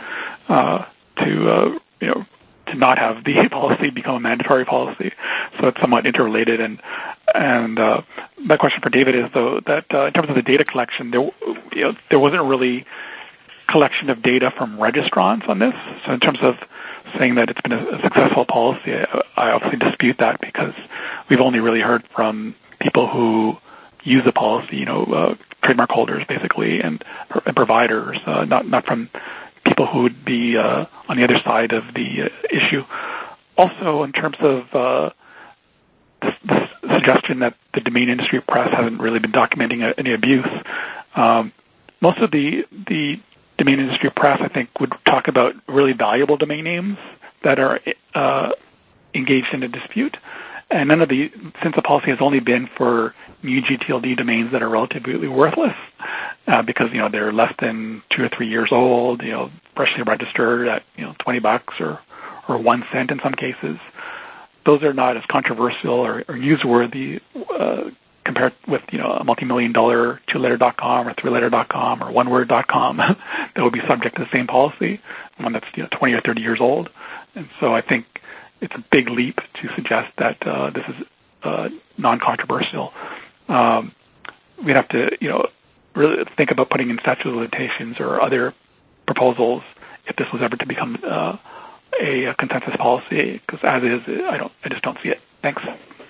A: to not have the policy become a mandatory policy. So it's somewhat interrelated. And my question for David is, though, that in terms of the data collection, there wasn't really collection of data from registrants on this. So in terms of saying that it's been a successful policy, I obviously dispute that, because we've only really heard from people who use the policy, trademark holders basically, and providers, not from people who would be on the other side of the issue. Also, in terms of the suggestion that the domain industry press hasn't really been documenting any abuse, most of the domain industry press, I think, would talk about really valuable domain names that are engaged in a dispute. And since the policy has only been for new gTLD domains that are relatively worthless, because they're less than 2 or 3 years old, freshly registered at $20 or 1 cent in some cases, those are not as controversial or newsworthy compared with a multi-million-dollar 2-letter.com or 3-letter.com or one-word.com that would be subject to the same policy, one that's 20 or 30 years old. And so I think it's a big leap to suggest that this is non-controversial. We'd have to really think about putting in statute of limitations or other proposals if this was ever to become a consensus policy, because as is, I just don't see it. Thanks.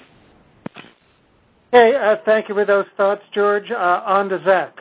E: Hey, thank you for those thoughts, George. On to Zach.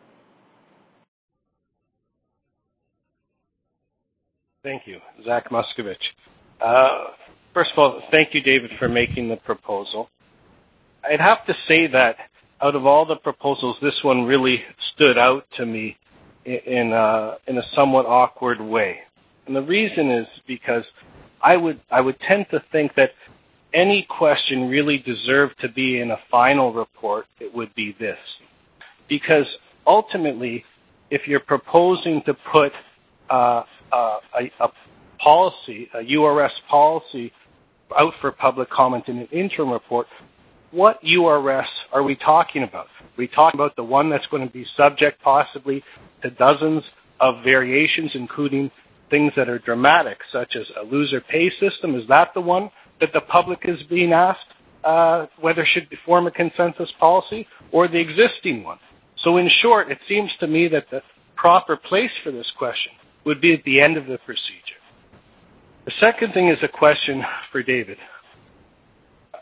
G: Thank you. Zach Muscovich. First of all, thank you, David, for making the proposal. I'd have to say that out of all the proposals, this one really stood out to me in a somewhat awkward way. And the reason is because I would tend to think that any question really deserved to be in a final report, it would be this. Because ultimately, if you're proposing to put a policy, a URS policy, out for public comment in an interim report, what URS are we talking about? Are we talking about the one that's going to be subject possibly to dozens of variations, including things that are dramatic, such as a loser pay system? Is that the one that the public is being asked whether should form a consensus policy, or the existing one? So in short, it seems to me that the proper place for this question would be at the end of the procedure. The second thing is a question for David.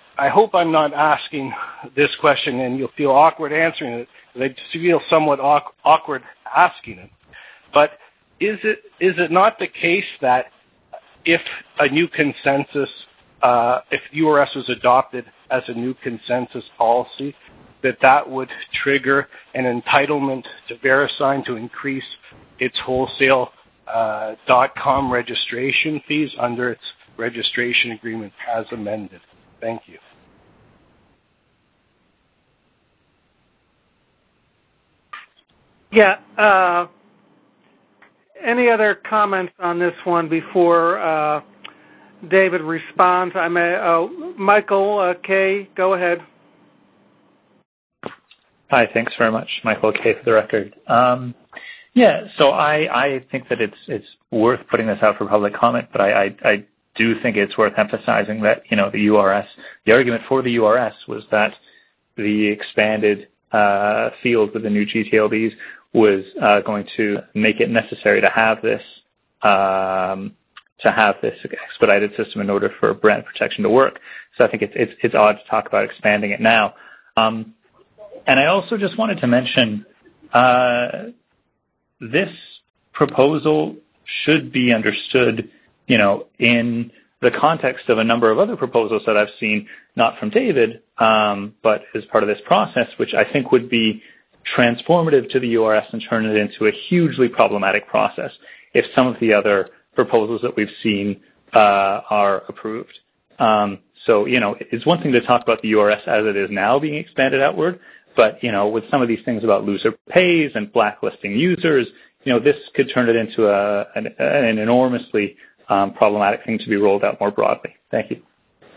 G: I hope I'm not asking this question and you'll feel awkward answering it. I just feel somewhat awkward asking it. But is it not the case that if a new consensus, if URS was adopted as a new consensus policy, that would trigger an entitlement to VeriSign to increase its wholesale .com registration fees under its registration agreement as amended? Thank you.
E: Yeah. Any other comments on this one before David responds? Michael Kay, go ahead.
I: Hi, thanks very much, Michael Kay, for the record. So I think that it's worth putting this out for public comment, but I do think it's worth emphasizing that, the argument for the URS was that the expanded field with the new GTLDs was going to make it necessary to have this expedited system in order for brand protection to work. So I think it's odd to talk about expanding it now. And I also just wanted to mention this proposal should be understood, in the context of a number of other proposals that I've seen, not from David, but as part of this process, which I think would be transformative to the URS and turn it into a hugely problematic process if some of the other proposals that we've seen are approved. So, it's one thing to talk about the URS as it is now being expanded outward, but, with some of these things about loser pays and blacklisting users, this could turn it into an enormously problematic thing to be rolled out more broadly. Thank you.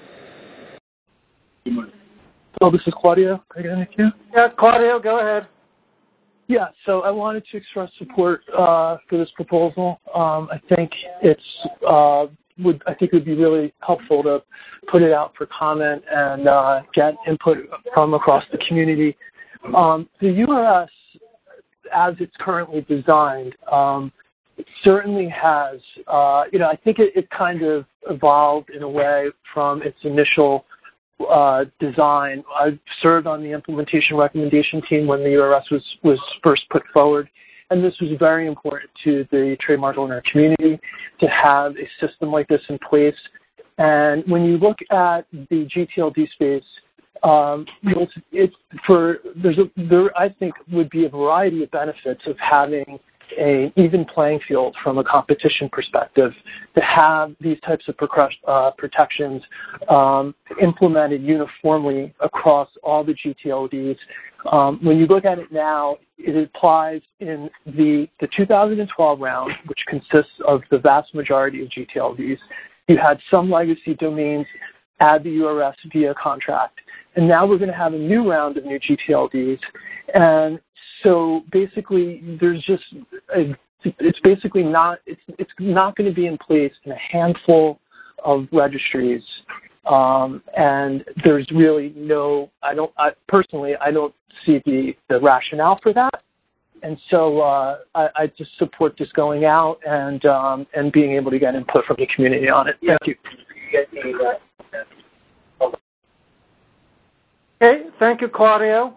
P: So this is Claudio. Can I get in the queue?
E: Yeah, Claudio, go ahead.
P: Yeah, so I wanted to express support for this proposal. I think it would be really helpful to put it out for comment and get input from across the community. The URS, as it's currently designed, certainly has, I think it kind of evolved in a way from its initial design. I served on the implementation recommendation team when the URS was first put forward, and this was very important to the trademark owner community to have a system like this in place. And when you look at the GTLD space, there I think would be a variety of benefits of having an even playing field from a competition perspective, to have these types of protections implemented uniformly across all the GTLDs. When you look at it now, it applies in the 2012 round, which consists of the vast majority of GTLDs. You had some legacy domains add the URS via contract, and now we're going to have a new round of new GTLDs. And so basically, it's not going to be in place in a handful of registries, and there's really I don't see the rationale for that. And so I just support this going out and being able to get input from the community on it. Thank you.
E: Okay, thank you, Claudio.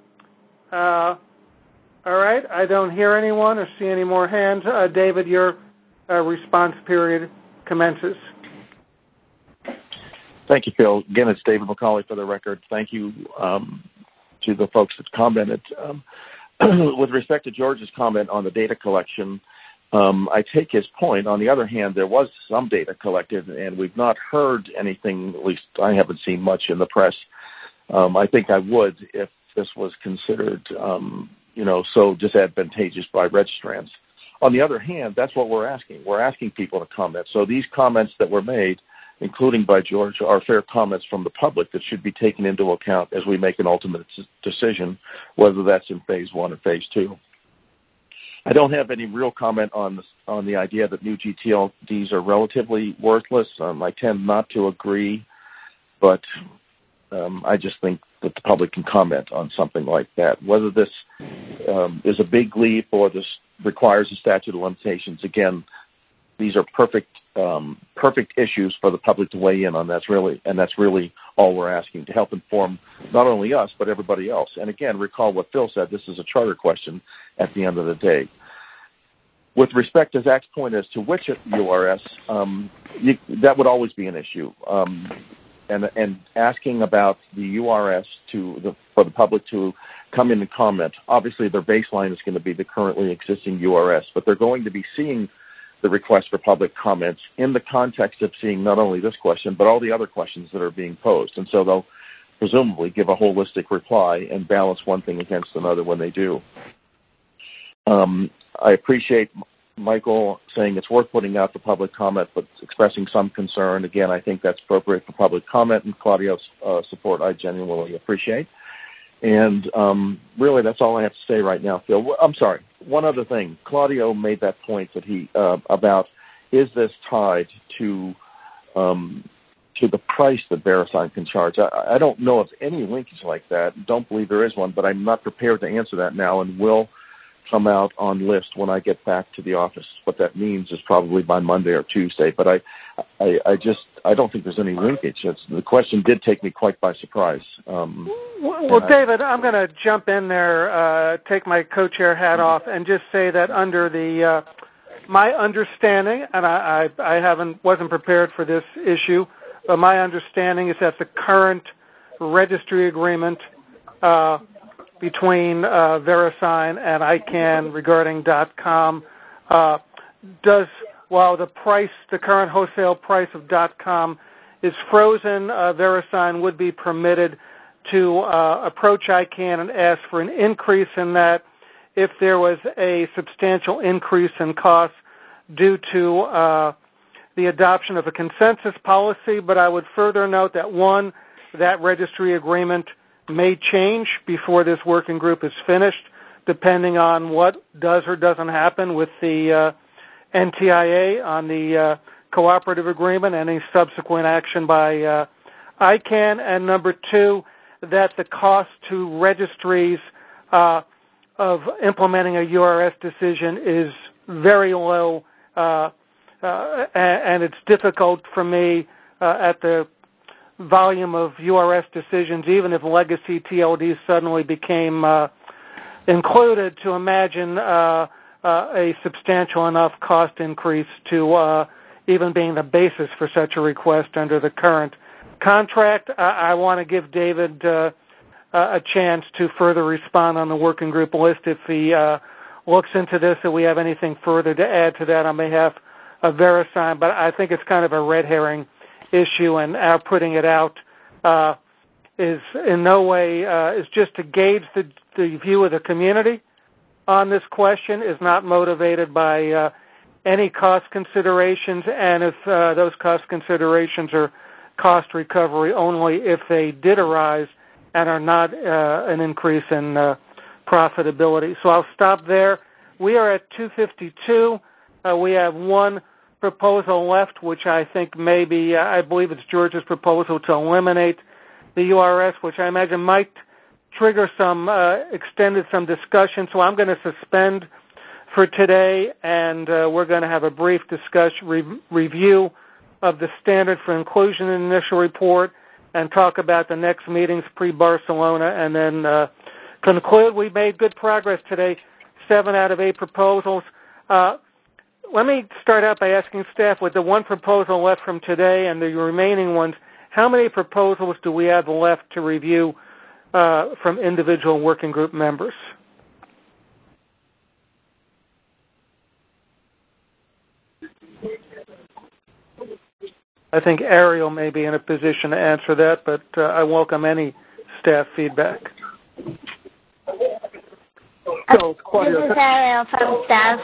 E: All right, I don't hear anyone or see any more hands. David, your response period commences.
N: Thank you, Phil. Again, it's David McCauley for the record. Thank you to the folks that commented. With respect to George's comment on the data collection, I take his point. On the other hand, there was some data collected, and we've not heard anything, at least I haven't seen much in the press. I think I would if this was considered, so disadvantageous by registrants. On the other hand, that's what we're asking. We're asking people to comment. So these comments that were made, including by George, are fair comments from the public that should be taken into account as we make an ultimate decision, whether that's in phase 1 or phase 2. I don't have any real comment on the idea that new GTLDs are relatively worthless. I tend not to agree, but I just think that the public can comment on something like that. Whether this is a big leap or this requires a statute of limitations, again, these are perfect issues for the public to weigh in on. That's really all we're asking, to help inform not only us but everybody else. And again, recall what Phil said. This is a charter question at the end of the day. With respect to Zach's point as to which URS, that would always be an issue. And asking about the URS for the public to come in and comment. Obviously, their baseline is going to be the currently existing URS, but they're going to be seeing the request for public comments in the context of seeing not only this question, but all the other questions that are being posed. And so they'll presumably give a holistic reply and balance one thing against another when they do. I appreciate Michael saying it's worth putting out for public comment, but expressing some concern. Again, I think that's appropriate for public comment, and Claudio's support I genuinely appreciate. And really, that's all I have to say right now, Phil. I'm sorry. One other thing. Claudio made that point that he about, is this tied to the price that VeriSign can charge? I don't know of any linkage like that. Don't believe there is one, but I'm not prepared to answer that now, and will come out on list when I get back to the office. What that means is probably by Monday or Tuesday, but I don't think there's any linkage. The question did take me quite by surprise.
E: Well, David, I'm going to jump in there, take my co-chair hat off, and just say that under the my understanding, and I wasn't prepared for this issue, but my understanding is that the current registry agreement between VeriSign and ICANN regarding .com does, while the current wholesale price of .com is frozen, VeriSign would be permitted to approach ICANN and ask for an increase in that if there was a substantial increase in costs due to the adoption of a consensus policy. But I would further note that, one, that registry agreement may change before this working group is finished, depending on what does or doesn't happen with the NTIA on the cooperative agreement and any subsequent action by ICANN. And number two, that the cost to registries of implementing a URS decision is very low, and it's difficult for me at the volume of URS decisions, even if legacy TLDs suddenly became included, to imagine a substantial enough cost increase to even being the basis for such a request under the current contract. I want to give David a chance to further respond on the working group list if he looks into this, if we have anything further to add to that on behalf of VeriSign. But I think it's kind of a red herring issue, and our putting it out is in no way is just to gauge the view of the community on this question, is not motivated by any cost considerations, and if those cost considerations are cost recovery only if they did arise and are not an increase in profitability. So I'll stop there. We are at 2:52. We have one proposal left, which I think may be, I believe it's George's proposal to eliminate the URS, which I imagine might trigger some, extended some discussion. So I'm going to suspend for today, and we're going to have a brief review of the standard for inclusion in the initial report and talk about the next meetings pre-Barcelona, and then conclude. We made good progress today, 7 out of 8 proposals. Let me start out by asking staff, with the one proposal left from today and the remaining ones, how many proposals do we have left to review from individual working group members? I think Ariel may be in a position to answer that, but I welcome any staff feedback.
D: This is Ariel from staff.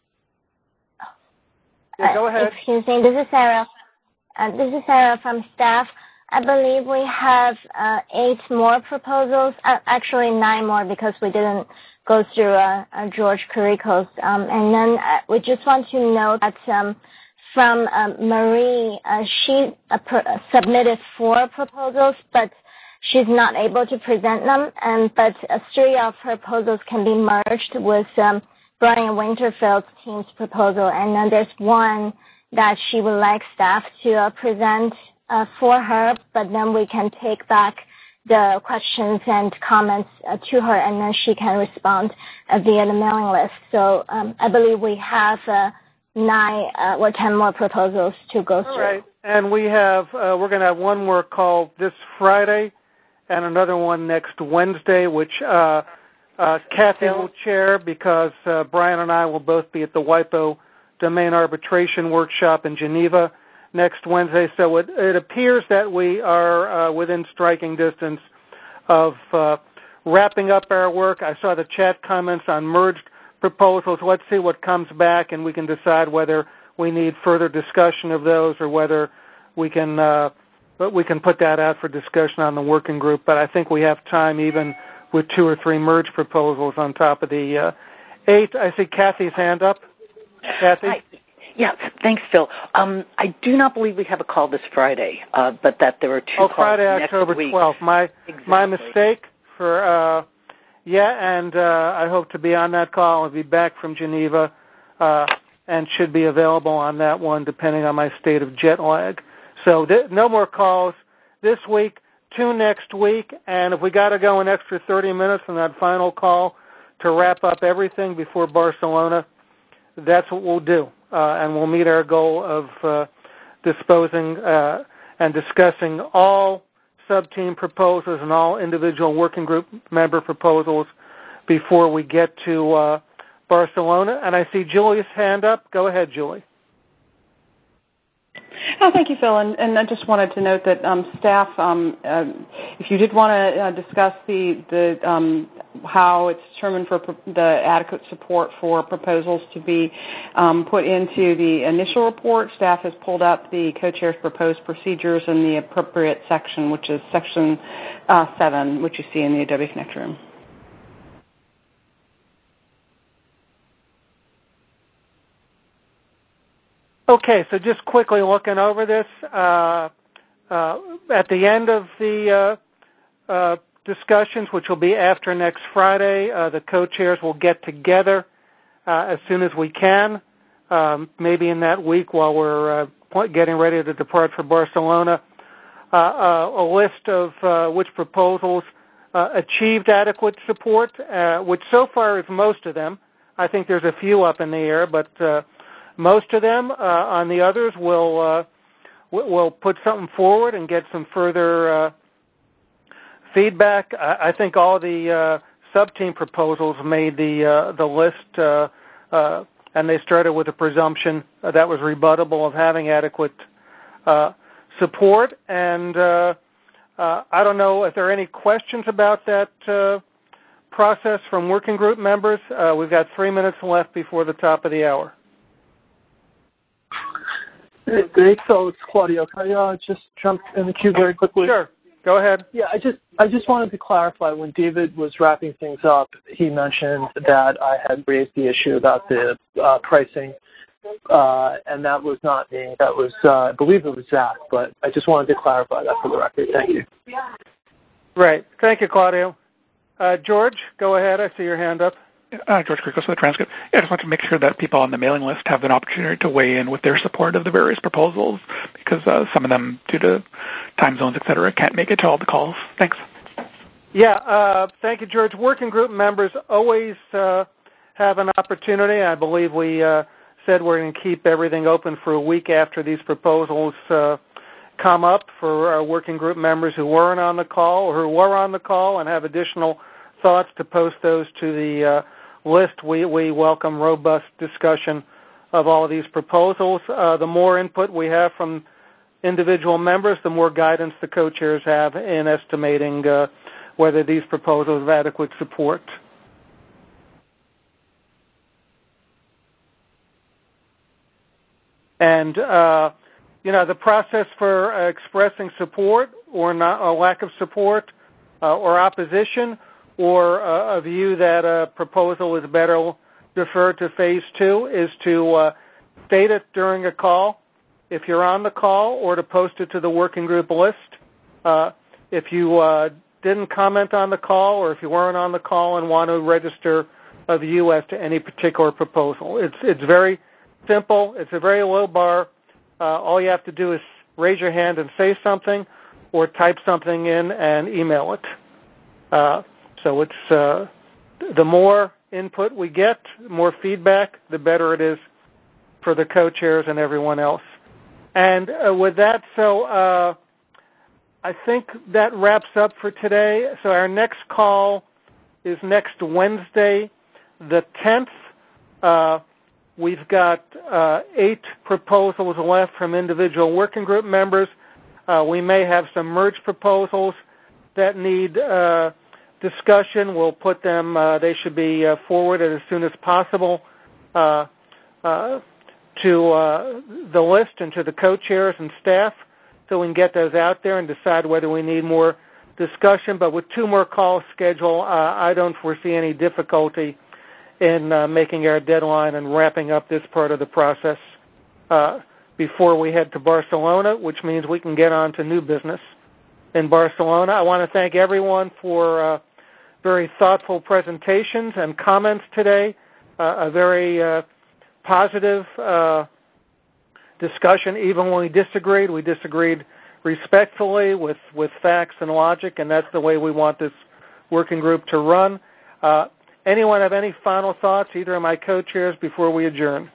E: Yeah, go ahead.
D: Excuse me, this is Ariel. This is Ariel from staff. I believe we have 8 more proposals, actually 9 more because we didn't go through George Carico's. And then we just want to note that from Marie, she submitted 4 proposals, but she's not able to present them. But 3 of her proposals can be merged with Brian Winterfield's team's proposal, and then there's one that she would like staff to present for her, but then we can take back the questions and comments to her, and then she can respond via the mailing list. So I believe we have 9 or 10 more proposals to go through.
E: All right, and we have we're going to have one more call this Friday, and another one next Wednesday, which Kathy will chair because Brian and I will both be at the WIPO Domain Arbitration Workshop in Geneva next Wednesday. So it appears that we are within striking distance of wrapping up our work. I saw the chat comments on merged proposals. Let's see what comes back, and we can decide whether we need further discussion of those or whether we can put that out for discussion on the working group. But I think we have time even with 2 or 3 merged proposals on top of the 8. I see Kathy's hand up. Kathy?
H: Hi. Yeah, thanks, Phil. I do not believe we have a call this Friday, but that there are 2 calls
E: Friday,
H: next
E: October
H: week.
E: 12th. My mistake for, and I hope to be on that call. I'll be back from Geneva and should be available on that one depending on my state of jet lag. So no more calls this week, 2 next week, and if we got to go an extra 30 minutes on that final call to wrap up everything before Barcelona, that's what we'll do. And we'll meet our goal of disposing and discussing all sub-team proposals and all individual working group member proposals before we get to Barcelona. And I see Julie's hand up. Go ahead, Julie.
R: Oh, thank you, Phil. And I just wanted to note that staff, if you did want to discuss the how it's determined for the adequate support for proposals to be put into the initial report, staff has pulled up the co-chair's proposed procedures in the appropriate section, which is section 7, which you see in the Adobe Connect room.
E: Okay, so just quickly looking over this, at the end of the discussions, which will be after next Friday, the co-chairs will get together as soon as we can, maybe in that week while we're getting ready to depart for Barcelona, a list of which proposals achieved adequate support, which so far is most of them. I think there's a few up in the air, but most of them. On the others, we'll put something forward and get some further feedback. I think all the sub-team proposals made the list, and they started with a presumption that was rebuttable of having adequate support. And I don't know if there are any questions about that process from working group members. We've got 3 minutes left before the top of the hour.
P: Great, so it's Claudio. Can I just jump in the queue very quickly?
E: Sure. Go ahead.
P: Yeah, I just wanted to clarify, when David was wrapping things up, he mentioned that I had raised the issue about the pricing, and that was not me. That was, I believe it was Zach, but I just wanted to clarify that for the record. Thank you.
E: Right. Thank you, Claudio. George, go ahead. I see your hand up.
A: George Kirkos for the transcript. Yeah, I just want to make sure that people on the mailing list have an opportunity to weigh in with their support of the various proposals, because some of them, due to time zones, et cetera, can't make it to all the calls. Thanks.
E: Yeah, thank you, George. Working group members always have an opportunity. I believe we said we're going to keep everything open for a week after these proposals come up for our working group members who weren't on the call or who were on the call and have additional thoughts to post those to the list. We welcome robust discussion of all of these proposals. The more input we have from individual members, the more guidance the co-chairs have in estimating whether these proposals have adequate support. And, the process for expressing support or not, a lack of support or opposition, or a view that a proposal is better deferred to phase 2 is to state it during a call if you're on the call, or to post it to the working group list. If you didn't comment on the call, or if you weren't on the call and want to register of you as to any particular proposal. It's very simple. It's a very low bar. All you have to do is raise your hand and say something, or type something in and email it. So it's the more input we get, the more feedback, the better it is for the co-chairs and everyone else. And with that, so I think that wraps up for today. So our next call is next Wednesday, the 10th. We've got 8 proposals left from individual working group members. We may have some merged proposals that need discussion. We'll put them, they should be forwarded as soon as possible to the list and to the co-chairs and staff so we can get those out there and decide whether we need more discussion. But with 2 more calls scheduled, I don't foresee any difficulty in making our deadline and wrapping up this part of the process before we head to Barcelona, which means we can get on to new business in Barcelona. I want to thank everyone for very thoughtful presentations and comments today, a very positive discussion. Even when we disagreed respectfully with facts and logic, and that's the way we want this working group to run. Anyone have any final thoughts, either of my co-chairs, before we adjourn?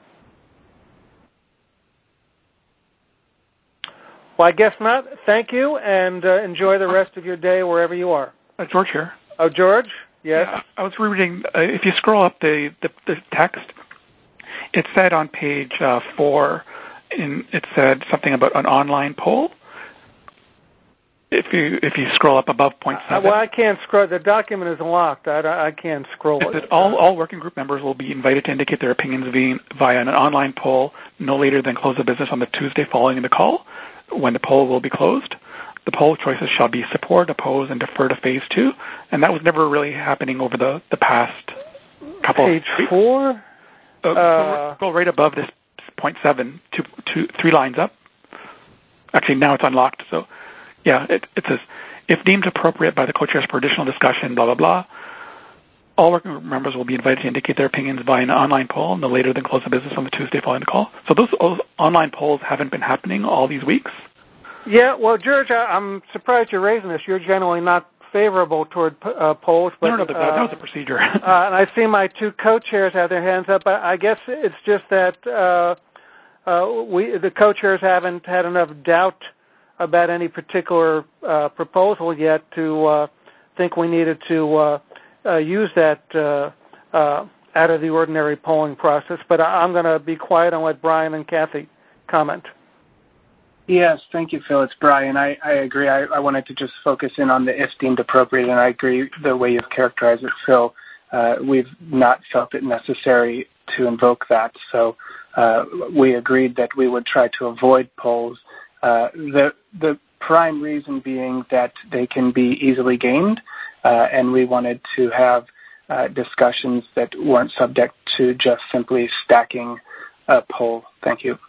E: Well, I guess not. Thank you, and enjoy the rest of your day wherever you are.
A: George here.
E: Oh, George? Yes?
A: Yeah, I was rereading. If you scroll up the text, it said on page 4, it said something about an online poll. If you scroll up above point 7.
E: Well, I can't scroll. The document is locked. I can't scroll it.
A: All working group members will be invited to indicate their opinions via an online poll no later than close of business on the Tuesday following the call, when the poll will be closed. The poll choices shall be support, oppose, and defer to phase 2. And that was never really happening over the past couple of weeks.
E: Page 4?
A: Go right above this point 7, 3 lines up. Actually, now it's unlocked, so... Yeah, it says, if deemed appropriate by the co-chairs for additional discussion, blah, blah, blah, all working group members will be invited to indicate their opinions via an online poll no later than close of business on the Tuesday following the call. So those online polls haven't been happening all these weeks?
E: Yeah, well, George, I'm surprised you're raising this. You're generally not favorable toward polls. But,
A: no, that was a procedure.
E: And I see my 2 co-chairs have their hands up. I guess it's just that the co-chairs haven't had enough doubt about any particular proposal yet to think we needed to use that out of the ordinary polling process. But I'm going to be quiet and let Brian and Kathy comment.
M: Yes, thank you, Phil. It's Brian. I agree. I wanted to just focus in on the if deemed appropriate, and I agree the way you've characterized it, Phil. We've not felt it necessary to invoke that, so we agreed that we would try to avoid polls. The prime reason being that they can be easily gamed, and we wanted to have discussions that weren't subject to just simply stacking a poll. Thank you.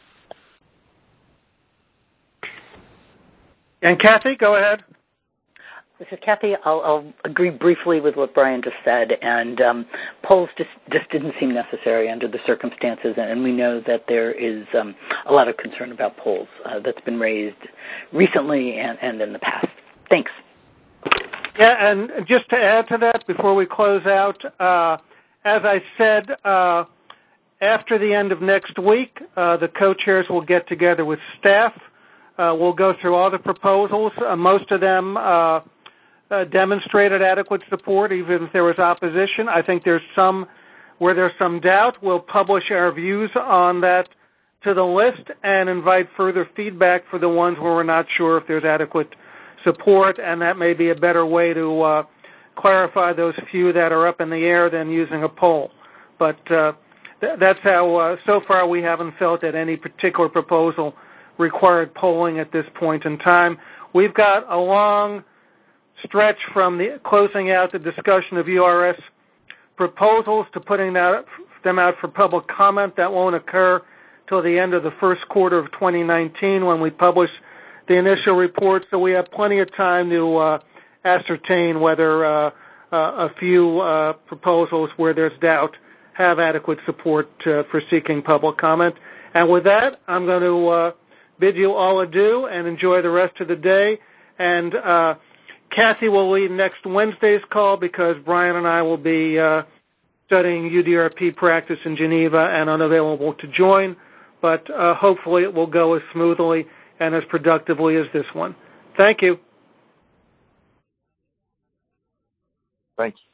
E: And Kathy, go ahead.
H: This is Kathy. I'll agree briefly with what Brian just said, and polls just didn't seem necessary under the circumstances, and we know that there is a lot of concern about polls that's been raised recently and in the past. Thanks.
E: Yeah, and just to add to that before we close out, as I said, after the end of next week, the co-chairs will get together with staff. We'll go through all the proposals. Most of them demonstrated adequate support, even if there was opposition. I think there's some where there's some doubt. We'll publish our views on that to the list and invite further feedback for the ones where we're not sure if there's adequate support, and that may be a better way to clarify those few that are up in the air than using a poll. But that's how, so far we haven't felt that any particular proposal required polling at this point in time. We've got a long stretch from the closing out the discussion of URS proposals to putting them out for public comment. That won't occur till the end of the first quarter of 2019 when we publish the initial report, so we have plenty of time to ascertain whether a few proposals where there's doubt have adequate support for seeking public comment. And with that, I'm going to bid you all adieu and enjoy the rest of the day. And Kathy will lead next Wednesday's call because Brian and I will be studying UDRP practice in Geneva and unavailable to join. But hopefully it will go as smoothly and as productively as this one. Thank you.
N: Thanks.